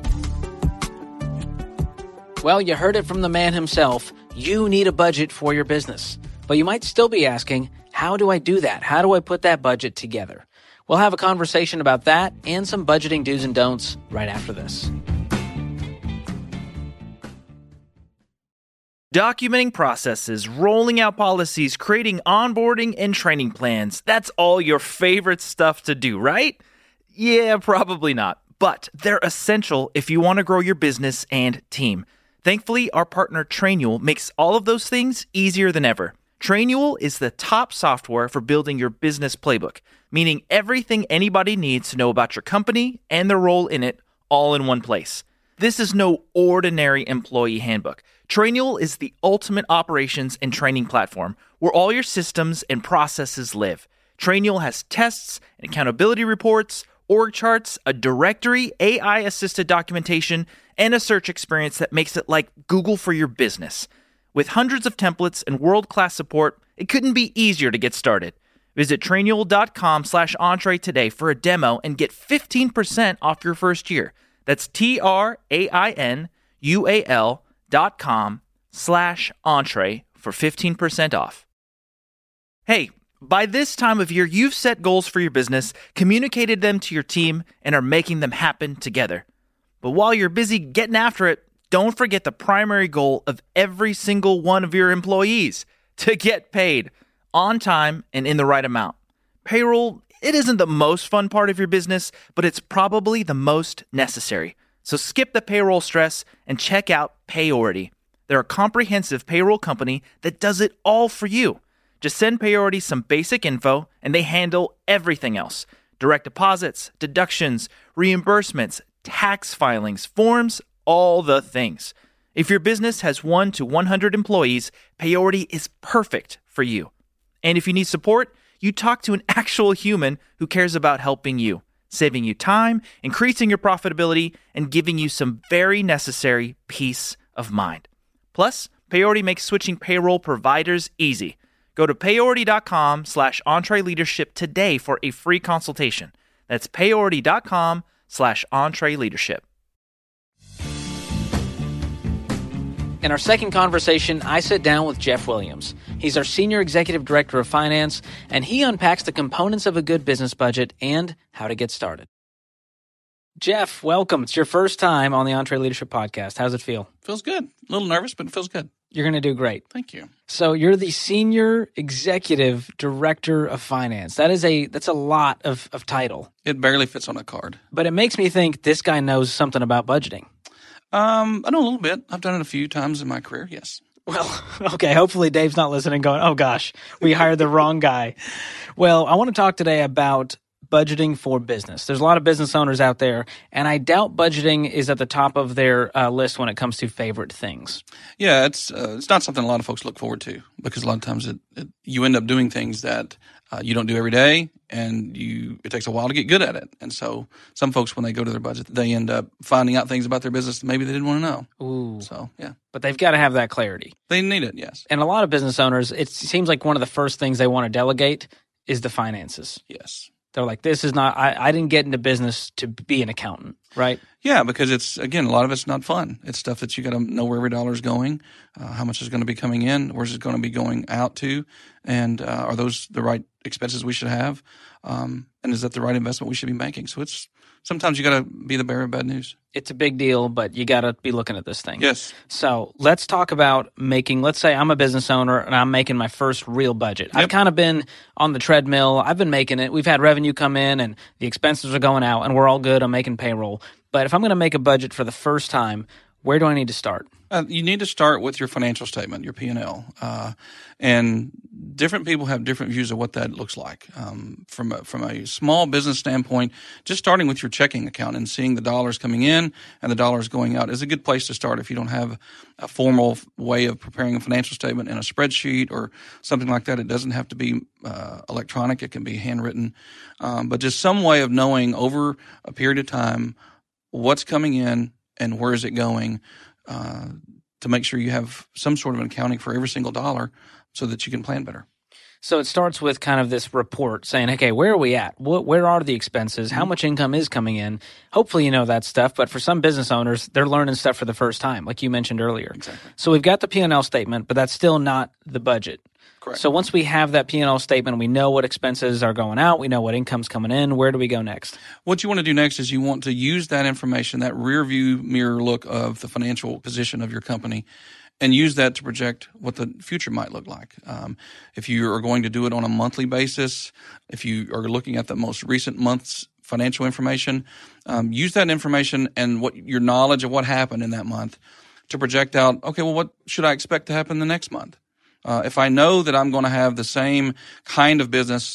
Well, you heard it from the man himself. You need a budget for your business. But you might still be asking, how do I do that? How do I put that budget together? We'll have a conversation about that and some budgeting do's and don'ts right after this. Documenting processes, rolling out policies, creating onboarding and training plans. That's all your favorite stuff to do, right? Yeah, probably not. But they're essential if you want to grow your business and team. Thankfully, our partner Trainual makes all of those things easier than ever. Trainual is the top software for building your business playbook. meaning everything anybody needs to know about your company and their role in it all in one place. This is no ordinary employee handbook. Trainual is the ultimate operations and training platform where all your systems and processes live. Trainual has tests and accountability reports, org charts, a directory, AI-assisted documentation, and a search experience that makes it like Google for your business. With hundreds of templates and world-class support, it couldn't be easier to get started. Visit trainual.com/entree today for a demo and get 15% off your first year. That's trainual.com/entree for 15% off. Hey, by this time of year, you've set goals for your business, communicated them to your team, and are making them happen together. But while you're busy getting after it, don't forget the primary goal of every single one of your employees: to get paid on time and in the right amount. Payroll, it isn't the most fun part of your business, but it's probably the most necessary. So skip the payroll stress and check out Payority. They're a comprehensive payroll company that does it all for you. Just send Payority some basic info and they handle everything else: direct deposits, deductions, reimbursements, tax filings, forms, all the things. If your business has 1 to 100 employees, Payority is perfect for you. And if you need support, you talk to an actual human who cares about helping you, saving you time, increasing your profitability, and giving you some very necessary peace of mind. Plus, Payority makes switching payroll providers easy. Go to payority.com/entreeleadership today for a free consultation. That's payority.com/entreeleadership. In our second conversation, I sit down with Jeff Williams. He's our Senior Executive Director of Finance, and he unpacks the components of a good business budget and how to get started. Jeff, welcome. It's your first time on the Entre Leadership Podcast. How's it feel? Feels good. A little nervous, but it feels good. You're going to do great. Thank you. So you're the Senior Executive Director of Finance. That's a lot of title. It barely fits on a card. But it makes me think this guy knows something about budgeting. I know a little bit. I've done it a few times in my career, yes. Well, okay, hopefully Dave's not listening going, oh gosh, we hired the wrong guy. Well, I want to talk today about budgeting for business. There's a lot of business owners out there, and I doubt budgeting is at the top of their list when it comes to favorite things. Yeah, it's not something a lot of folks look forward to, because a lot of times you end up doing things that you don't do every day, and it takes a while to get good at it. And so some folks, when they go to their budget, they end up finding out things about their business that maybe they didn't want to know. Ooh. So, yeah. But they've got to have that clarity. They need it, yes. And a lot of business owners, it seems like one of the first things they want to delegate is the finances. Yes. They're like, this is not, I didn't get into business to be an accountant, right? Yeah, because it's, again, a lot of it's not fun. It's stuff that you got to know where every dollar is going, how much is going to be coming in, where's it going to be going out to, and are those the right expenses we should have, and is that the right investment we should be making? So it's, sometimes you got to be the bearer of bad news. It's a big deal, but you got to be looking at this thing. Yes. So let's talk about let's say I'm a business owner and I'm making my first real budget. Yep. I've kind of been on the treadmill. I've been making it. We've had revenue come in and the expenses are going out and we're all good. I'm making payroll. But if I'm going to make a budget for the first time, where do I need to start? You need to start with your financial statement, your P&L. And different people have different views of what that looks like. From a small business standpoint, just starting with your checking account and seeing the dollars coming in and the dollars going out is a good place to start if you don't have a formal way of preparing a financial statement in a spreadsheet or something like that. It doesn't have to be electronic. It can be handwritten. But just some way of knowing over a period of time what's coming in and where is it going, to make sure you have some sort of an accounting for every single dollar so that you can plan better. So it starts with kind of this report saying, okay, where are we at? Where are the expenses? How much income is coming in? Hopefully you know that stuff, but for some business owners, they're learning stuff for the first time, like you mentioned earlier. Exactly. So we've got the P&L statement, but that's still not the budget. Correct. So once we have that P&L statement, we know what expenses are going out, we know what income's coming in, where do we go next? What you want to do next is you want to use that information, that rear view mirror look of the financial position of your company, and use that to project what the future might look like. If you are going to do it on a monthly basis, if you are looking at the most recent month's financial information, use that information and what your knowledge of what happened in that month to project out, okay, well, what should I expect to happen the next month? If I know that I'm going to have the same kind of business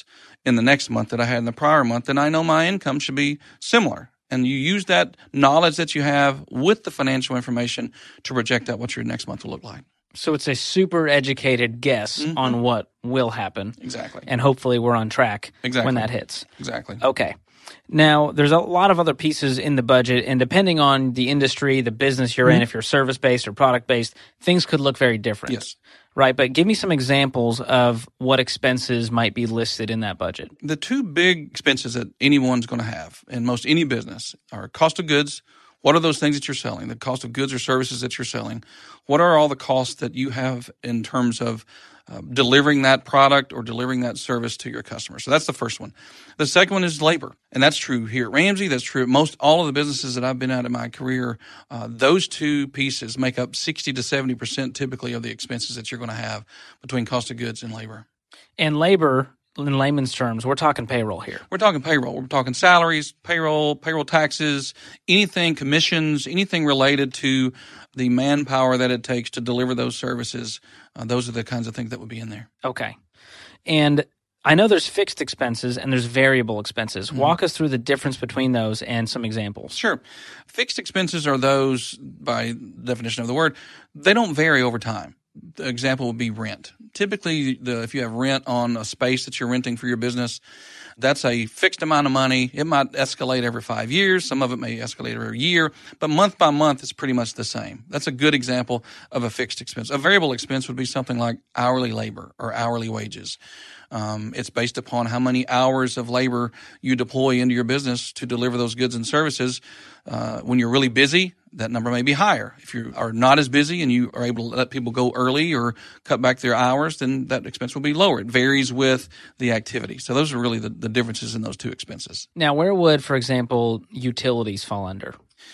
in the next month that I had in the prior month, then I know my income should be similar. And you use that knowledge that you have with the financial information to project out what your next month will look like. So it's a super educated guess on what will happen. Exactly. And hopefully we're on track when that hits. Exactly. Okay. Now, there's a lot of other pieces in the budget, and depending on the industry, the business you're in, if you're service-based or product-based, things could look very different. Yes. Right, but give me some examples of what expenses might be listed in that budget. The two big expenses that anyone's going to have in most any business are cost of goods. What are those things that you're selling? The cost of goods or services that you're selling. What are all the costs that you have in terms of delivering that product or delivering that service to your customer? So that's the first one. The second one is labor. And that's true here at Ramsey. That's true at all of the businesses that I've been at in my career. Those two pieces make up 60 to 70% typically of the expenses that you're going to have between cost of goods and labor. And labor, in layman's terms, we're talking payroll here. We're talking payroll. We're talking salaries, payroll taxes, anything, commissions, anything related to the manpower that it takes to deliver those services. Those are the kinds of things that would be in there. Okay. And I know there's fixed expenses and there's variable expenses. Walk us through the difference between those and some examples. Sure. Fixed expenses are those, by definition of the word, they don't vary over time. The example would be rent. Typically, if you have rent on a space that you're renting for your business, that's a fixed amount of money. It might escalate every 5 years. Some of it may escalate every year, but month by month, it's pretty much the same. That's a good example of a fixed expense. A variable expense would be something like hourly labor or hourly wages. It's based upon how many hours of labor you deploy into your business to deliver those goods and services. When you're really busy, that number may be higher. If you are not as busy and you are able to let people go early or cut back their hours, then that expense will be lower. It varies with the activity. So those are really the differences in those two expenses. Now, where would, for example, utilities fall under?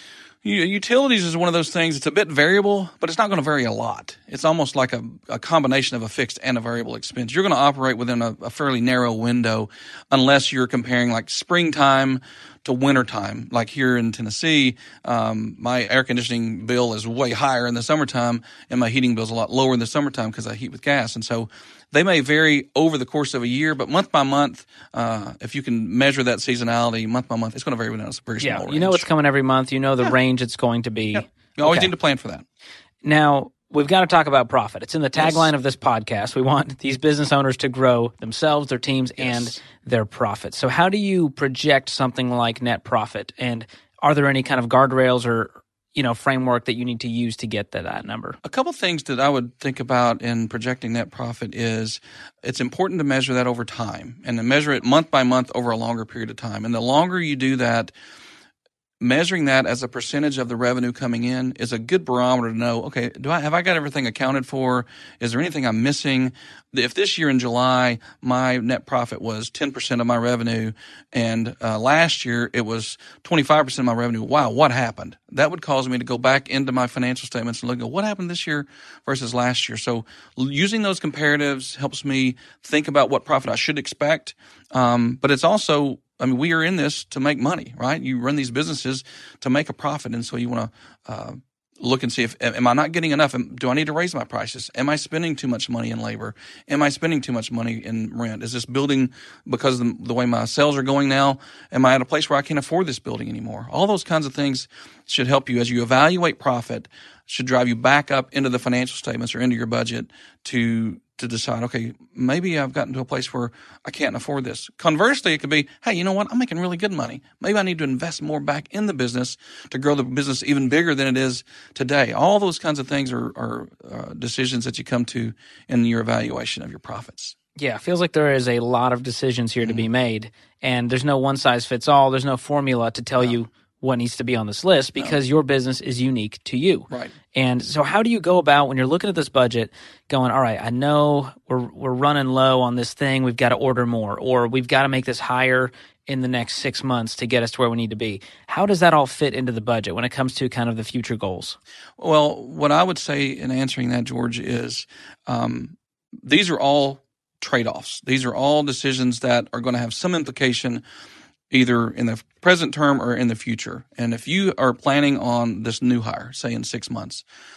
Utilities is one of those things. It's a bit variable, but it's not going to vary a lot. It's almost like a combination of a fixed and a variable expense. You're going to operate within a fairly narrow window unless you're comparing like springtime to wintertime. Like here in Tennessee, my air conditioning bill is way higher in the summertime, and my heating bill is a lot lower in the summertime because I heat with gas. And so they may vary over the course of a year, but month by month, if you can measure that seasonality month by month, it's going to vary within a very small range. You know it's coming every month. You know the range it's going to be. Yeah. You always need to plan for that. Now, we've got to talk about profit. It's in the tagline of this podcast. We want these business owners to grow themselves, their teams, and their profits. So how do you project something like net profit? And are there any kind of guardrails or framework that you need to use to get to that number? A couple things that I would think about in projecting net profit is it's important to measure that over time and to measure it month by month over a longer period of time. And the longer you do that, measuring that as a percentage of the revenue coming in is a good barometer to know, okay, have I got everything accounted for? Is there anything I'm missing? If this year in July, my net profit was 10% of my revenue and last year it was 25% of my revenue, wow, what happened? That would cause me to go back into my financial statements and look at what happened this year versus last year. So using those comparatives helps me think about what profit I should expect. But it's also, we are in this to make money, right? You run these businesses to make a profit. And so you want to look and see am I not getting enough? Do I need to raise my prices? Am I spending too much money in labor? Am I spending too much money in rent? Is this building, because of the way my sales are going now, am I at a place where I can't afford this building anymore? All those kinds of things should help you as you evaluate profit, should drive you back up into the financial statements or into your budget to decide, okay, maybe I've gotten to a place where I can't afford this. Conversely, it could be, hey, you know what? I'm making really good money. Maybe I need to invest more back in the business to grow the business even bigger than it is today. All those kinds of things are decisions that you come to in your evaluation of your profits. Yeah, it feels like there is a lot of decisions here to be made, and there's no one size fits all. There's no formula to tell you what needs to be on this list because your business is unique to you. Right. And so how do you go about when you're looking at this budget going, all right, I know we're running low on this thing. We've got to order more, or we've got to make this higher in the next 6 months to get us to where we need to be. How does that all fit into the budget when it comes to kind of the future goals? Well, what I would say in answering that, George, is these are all trade-offs. These are all decisions that are going to have some implication either in the present term or in the future. And if you are planning on this new hire, say in 6 months,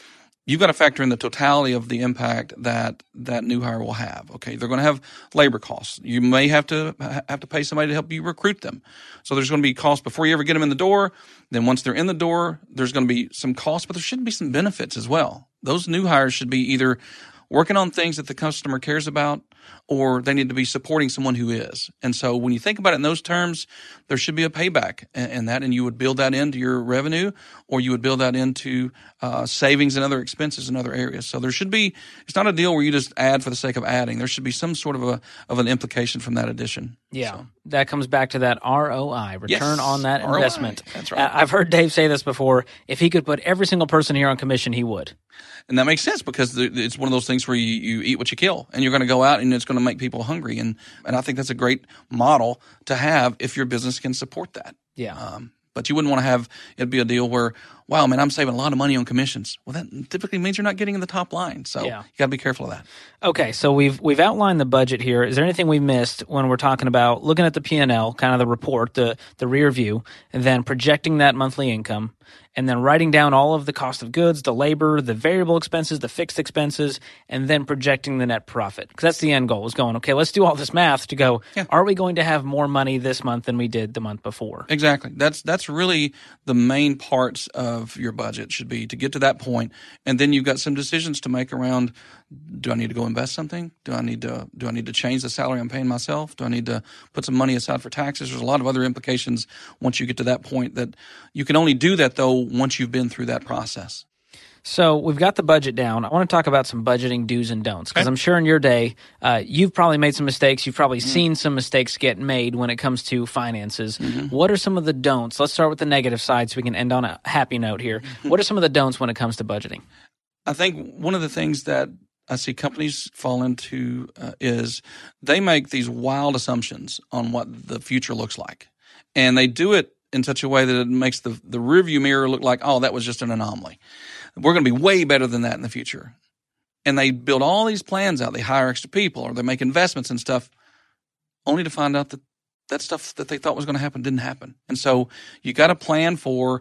you've got to factor in the totality of the impact that new hire will have. Okay, they're going to have labor costs. You may have to pay somebody to help you recruit them. So there's going to be costs before you ever get them in the door. Then once they're in the door, there's going to be some costs, but there should be some benefits as well. Those new hires should be either working on things that the customer cares about, or they need to be supporting someone who is. And so when you think about it in those terms, there should be a payback in that, and you would build that into your revenue, or you would build that into savings and other expenses in other areas. So there should be, it's not a deal where you just add for the sake of adding. There should be some sort of an implication from that addition. Yeah, so that comes back to that ROI, return on that ROI. investment. That's right. I've heard Dave say this before. If he could put every single person here on commission, he would. And that makes sense, because it's one of those things where you eat what you kill, and you're going to go out and it's going to make people hungry. And I think that's a great model to have if your business can support that. Yeah. But you wouldn't want to have it be a deal where, wow, man, I'm saving a lot of money on commissions. Well, that typically means you're not getting in the top line. So you got to be careful of that. Okay, so we've outlined the budget here. Is there anything we missed when we're talking about looking at the P&L, kind of the report, the rear view, and then projecting that monthly income, and then writing down all of the cost of goods, the labor, the variable expenses, the fixed expenses, and then projecting the net profit? Because that's the end goal, is going, okay, let's do all this math to go, are we going to have more money this month than we did the month before? Exactly. That's really the main parts of your budget, should be to get to that point. And then you've got some decisions to make around, do I need to go invest something? Do I need to change the salary I'm paying myself? Do I need to put some money aside for taxes? There's a lot of other implications once you get to that point, that you can only do that, though, once you've been through that process. So we've got the budget down. I want to talk about some budgeting do's and don'ts, because I'm sure in your day, you've probably made some mistakes. You've probably seen some mistakes get made when it comes to finances. What are some of the don'ts? Let's start with the negative side so we can end on a happy note here. What are some of the don'ts when it comes to budgeting? I think one of the things that I see companies fall into is they make these wild assumptions on what the future looks like. And they do it in such a way that it makes the rearview mirror look like, oh, that was just an anomaly. We're going to be way better than that in the future. And they build all these plans out. They hire extra people, or they make investments and stuff, only to find out that stuff that they thought was going to happen didn't happen. And so you got to plan for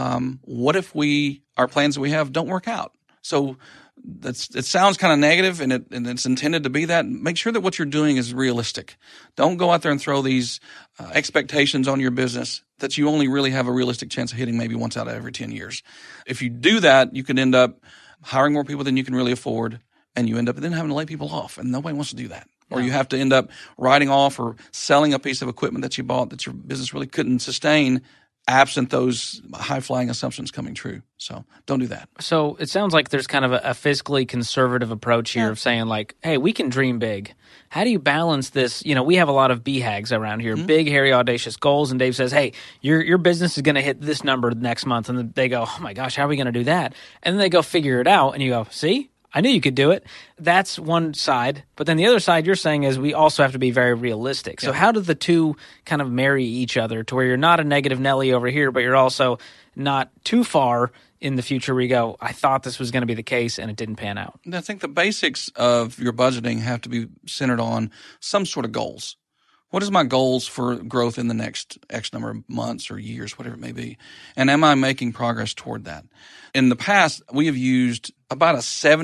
what if our plans that we have don't work out. So it sounds kind of negative, and it's intended to be that. Make sure that what you're doing is realistic. Don't go out there and throw these expectations on your business that you only really have a realistic chance of hitting maybe once out of every 10 years. If you do that, you can end up hiring more people than you can really afford, and you end up then having to lay people off, and nobody wants to do that. Or you have to end up writing off or selling a piece of equipment that you bought that your business really couldn't sustain, absent those high-flying assumptions coming true. So don't do that. So it sounds like there's kind of a fiscally conservative approach here of saying, like, hey, we can dream big. How do you balance this? You know, we have a lot of BHAGs around here, big, hairy, audacious goals. And Dave says, hey, your business is going to hit this number next month. And they go, oh, my gosh, how are we going to do that? And then they go figure it out. And you go, see? I knew you could do it. That's one side. But then the other side you're saying is we also have to be very realistic. So how do the two kind of marry each other to where you're not a negative Nelly over here, but you're also not too far in the future where you go, I thought this was going to be the case and it didn't pan out? I think the basics of your budgeting have to be centered on some sort of goals. What is my goals for growth in the next X number of months or years, whatever it may be? And am I making progress toward that? In the past, we have used about a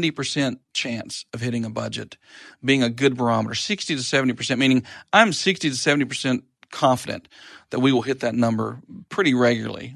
70% chance of hitting a budget being a good barometer, 60 to 70%, meaning I'm 60 to 70% confident that we will hit that number pretty regularly.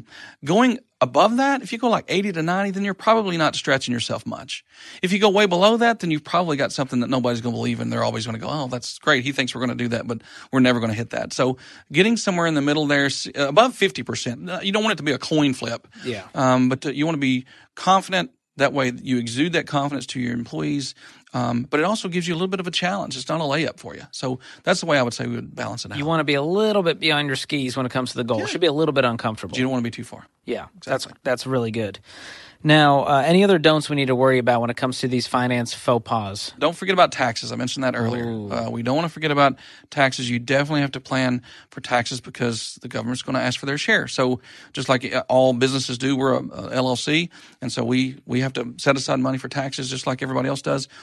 Going above that, if you go like 80 to 90, then you're probably not stretching yourself much. If you go way below that, then you've probably got something that nobody's going to believe in. They're always going to go, oh, that's great. He thinks we're going to do that, but we're never going to hit that. So getting somewhere in the middle there, above 50%, you don't want it to be a coin flip. Yeah. But you want to be confident. That way you exude that confidence to your employees. But it also gives you a little bit of a challenge. It's not a layup for you. So that's the way I would say we would balance it out. You want to be a little bit beyond your skis when it comes to the goal. It should be a little bit uncomfortable. But you don't want to be too far. Yeah, exactly. That's really good. Now, any other don'ts we need to worry about when it comes to these finance faux pas? Don't forget about taxes. I mentioned that earlier. We don't want to forget about taxes. You definitely have to plan for taxes because the government's going to ask for their share. So just like all businesses do, we're a LLC, and so we have to set aside money for taxes just like everybody else does.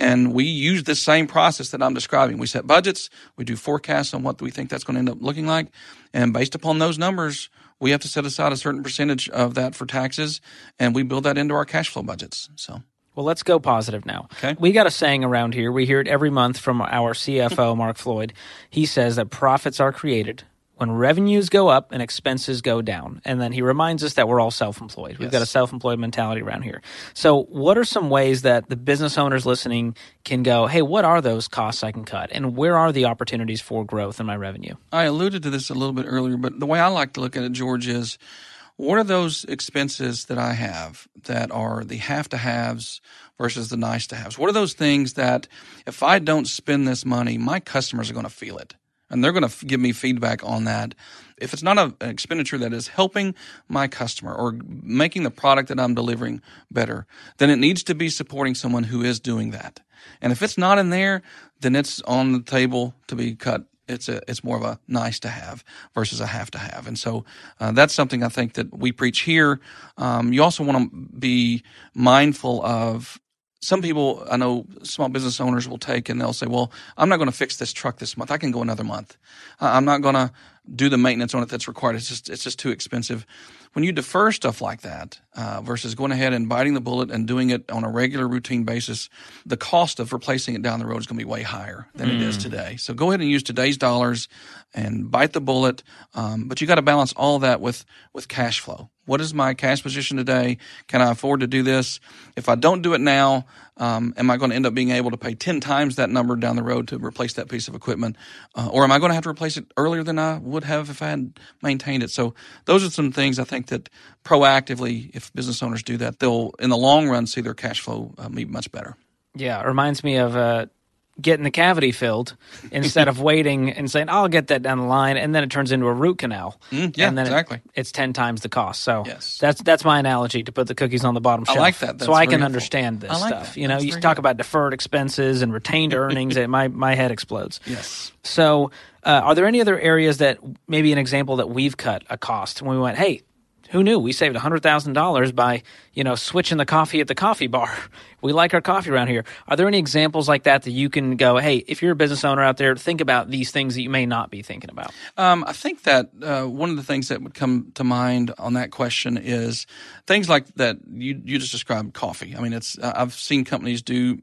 And we use this same process that I'm describing. We set budgets, we do forecasts on what we think that's going to end up looking like. And based upon those numbers, we have to set aside a certain percentage of that for taxes, and we build that into our cash flow budgets. So, well, let's go positive now. Okay. We got a saying around here. We hear it every month from our CFO, Mark Floyd. He says that profits are created when revenues go up and expenses go down. And then he reminds us that we're all self-employed. We've got a self-employed mentality around here. So what are some ways that the business owners listening can go, hey, what are those costs I can cut? And where are the opportunities for growth in my revenue? I alluded to this a little bit earlier, but the way I like to look at it, George, is what are those expenses that I have that are the have-to-haves versus the nice-to-haves? What are those things that if I don't spend this money, my customers are going to feel it? And they're going to give me feedback on that. If it's not an expenditure that is helping my customer or making the product that I'm delivering better, then it needs to be supporting someone who is doing that. And if it's not in there, then it's on the table to be cut. It's more of a nice to have versus a have to have. And so that's something I think that we preach here. You also want to be mindful of some people, I know small business owners will take and they'll say, well, I'm not going to fix this truck this month. I can go another month. I'm not going to do the maintenance on it that's required. It's just too expensive. When you defer stuff like that versus going ahead and biting the bullet and doing it on a regular routine basis, the cost of replacing it down the road is going to be way higher than it is today. So go ahead and use today's dollars and bite the bullet. But you got to balance all that with cash flow. What is my cash position today? Can I afford to do this? If I don't do it now, am I going to end up being able to pay 10 times that number down the road to replace that piece of equipment? Or am I going to have to replace it earlier than I would have if I had maintained it? So those are some things I think that proactively, if business owners do that, they'll, in the long run, see their cash flow be much better. Yeah, it reminds me of getting the cavity filled instead of waiting and saying, I'll get that down the line, and then it turns into a root canal. Yeah, and then exactly. It's 10 times the cost. So yes. that's my analogy to put the cookies on the bottom shelf. I like that. That's so I can helpful. Understand this stuff. That. You know, you talk about deferred expenses and retained earnings, and my head explodes. Yes. So are there any other areas that maybe an example that we've cut a cost when we went, hey, who knew? We saved $100,000 by, switching the coffee at the coffee bar. We like our coffee around here. Are there any examples like that you can go, hey, if you're a business owner out there, think about these things that you may not be thinking about? I think that one of the things that would come to mind on that question is things like that you just described, coffee. I mean, I've seen companies do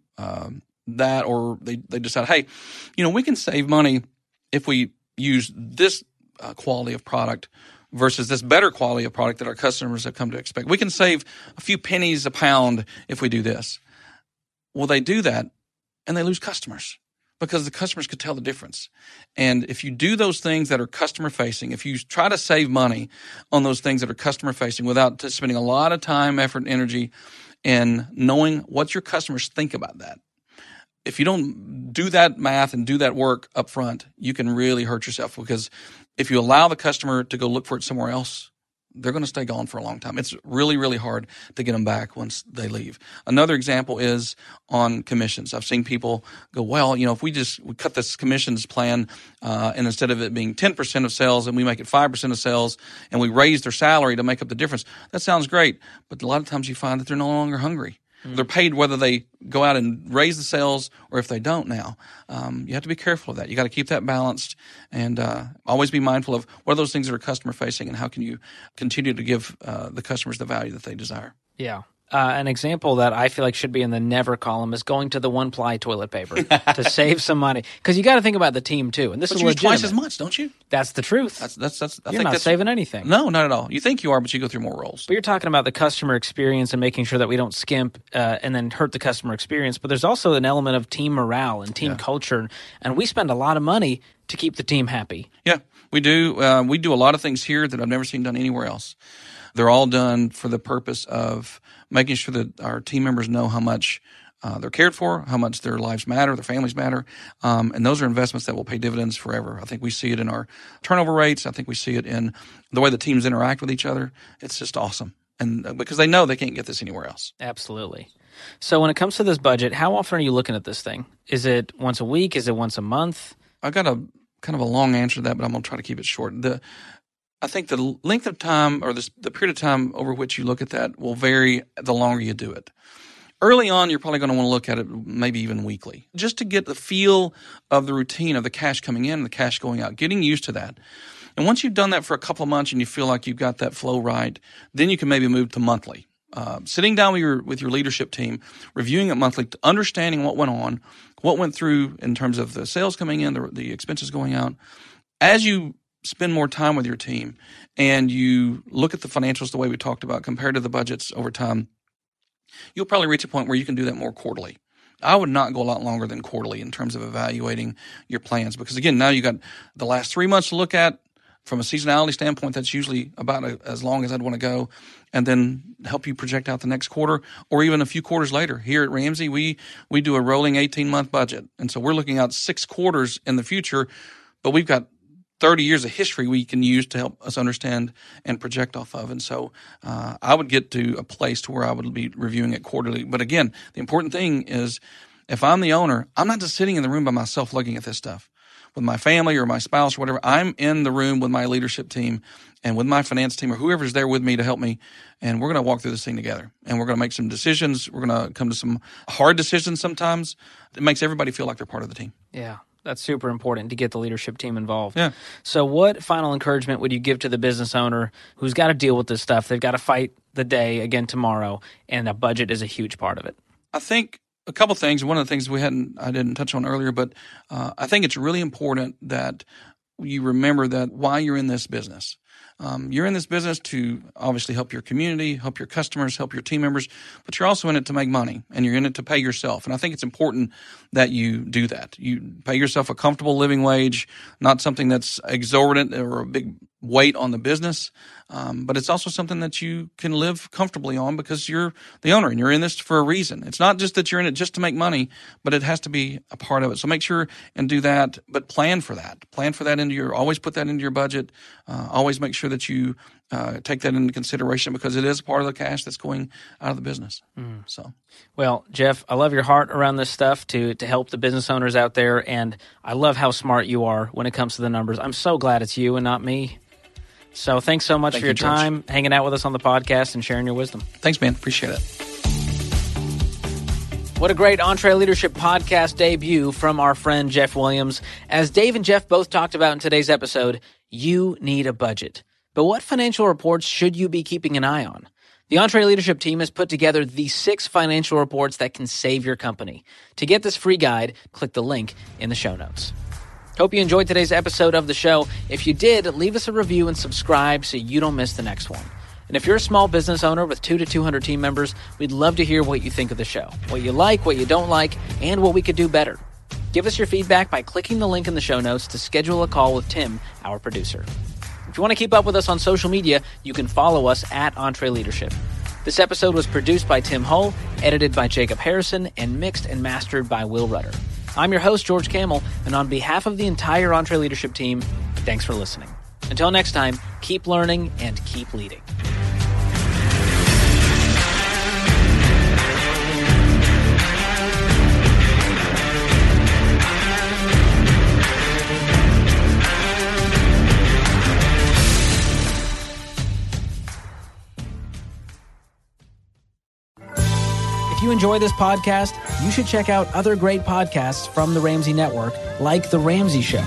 that, or they decide, hey, we can save money if we use this quality of product versus this better quality of product that our customers have come to expect. We can save a few pennies a pound if we do this. Well, they do that, and they lose customers because the customers could tell the difference. And if you do those things that are customer-facing, if you try to save money on those things that are customer-facing without spending a lot of time, effort, and energy in knowing what your customers think about that, if you don't do that math and do that work up front, you can really hurt yourself, because if you allow the customer to go look for it somewhere else, they're going to stay gone for a long time. It's really, really hard to get them back once they leave. Another example is on commissions. I've seen people go, well, if we cut this commissions plan and instead of it being 10% of sales and we make it 5% of sales and we raise their salary to make up the difference, that sounds great. But a lot of times you find that they're no longer hungry. They're paid whether they go out and raise the sales or if they don't now. You have to be careful of that. You got to keep that balanced and always be mindful of what are those things that are customer facing and how can you continue to give the customers the value that they desire. Yeah. An example that I feel like should be in the never column is going to the one-ply toilet paper to save some money. Because you got to think about the team too, and this is legitimate. You use twice as much, don't you? That's the truth. You're not saving anything. No, not at all. You think you are, but you go through more rolls. But you're talking about the customer experience and making sure that we don't skimp and then hurt the customer experience. But there's also an element of team morale and team culture, and we spend a lot of money to keep the team happy. Yeah, we do. We do a lot of things here that I've never seen done anywhere else. They're all done for the purpose of making sure that our team members know how much they're cared for, how much their lives matter, their families matter, and those are investments that will pay dividends forever. I think we see it in our turnover rates. I think we see it in the way the teams interact with each other. It's just awesome, and because they know they can't get this anywhere else. Absolutely. So when it comes to this budget, how often are you looking at this thing? Is it once a week? Is it once a month? I got a kind of a long answer to that, but I'm going to try to keep it short. I think the length of time or the period of time over which you look at that will vary the longer you do it. Early on, you're probably going to want to look at it maybe even weekly, just to get the feel of the routine of the cash coming in and the cash going out, getting used to that. And once you've done that for a couple of months and you feel like you've got that flow right, then you can maybe move to monthly. Sitting down with your leadership team, reviewing it monthly, understanding what went on, what went through in terms of the sales coming in, the expenses going out. As you spend more time with your team and you look at the financials the way we talked about compared to the budgets over time, you'll probably reach a point where you can do that more quarterly. I would not go a lot longer than quarterly in terms of evaluating your plans because, again, now you got the last 3 months to look at. From a seasonality standpoint, that's usually about as long as I'd want to go, and then help you project out the next quarter or even a few quarters later. Here at Ramsey, we do a rolling 18-month budget, and so we're looking out 6 quarters in the future, but we've got 30 years of history we can use to help us understand and project off of. And so I would get to a place to where I would be reviewing it quarterly. But again, the important thing is if I'm the owner, I'm not just sitting in the room by myself looking at this stuff. With my family or my spouse or whatever, I'm in the room with my leadership team and with my finance team or whoever's there with me to help me, and we're going to walk through this thing together. And we're going to make some decisions. We're going to come to some hard decisions sometimes. It makes everybody feel like they're part of the team. Yeah, that's super important to get the leadership team involved. Yeah. So what final encouragement would you give to the business owner who's got to deal with this stuff? They've got to fight the day again tomorrow, and a budget is a huge part of it. I think a couple things. One of the things I didn't touch on earlier, but I think it's really important that you remember that why you're in this business. You're in this business to obviously help your community, help your customers, help your team members, but you're also in it to make money, and you're in it to pay yourself. And I think it's important that you do that. You pay yourself a comfortable living wage, not something that's exorbitant or a big weight on the business, but it's also something that you can live comfortably on because you're the owner and you're in this for a reason. It's not just that you're in it just to make money, but it has to be a part of it. So make sure and do that, but plan for that. Plan for that always put that into your budget. Always make sure that you take that into consideration because it is part of the cash that's going out of the business. So, well, Jeff, I love your heart around this stuff to help the business owners out there, and I love how smart you are when it comes to the numbers. I'm so glad it's you and not me. So thanks so much for your time, hanging out with us on the podcast and sharing your wisdom. Thanks, man. Appreciate it. What a great EntreLeadership podcast debut from our friend Jeff Williams. As Dave and Jeff both talked about in today's episode, you need a budget. But what financial reports should you be keeping an eye on? The EntreLeadership team has put together the 6 financial reports that can save your company. To get this free guide, click the link in the show notes. Hope you enjoyed today's episode of the show. If you did, leave us a review and subscribe so you don't miss the next one. And if you're a small business owner with 200 to 200 team members, we'd love to hear what you think of the show, what you like, what you don't like, and what we could do better. Give us your feedback by clicking the link in the show notes to schedule a call with Tim, our producer. If you want to keep up with us on social media, you can follow us at EntreLeadership. This episode was produced by Tim Hull, edited by Jacob Harrison, and mixed and mastered by Will Rudder. I'm your host, George Kamel, and on behalf of the entire EntreLeadership team, thanks for listening. Until next time, keep learning and keep leading. If you enjoy this podcast, you should check out other great podcasts from the Ramsey Network, like The Ramsey Show.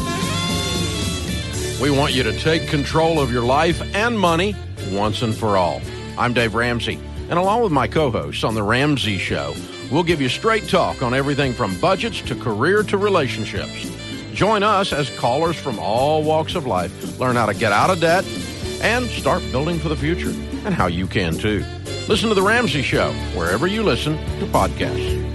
We want you to take control of your life and money once and for all. I'm Dave Ramsey, and along with my co-hosts on The Ramsey Show, we'll give you straight talk on everything from budgets to career to relationships. Join us as callers from all walks of life learn how to get out of debt and start building for the future, and how you can too. Listen to The Ramsey Show wherever you listen to podcasts.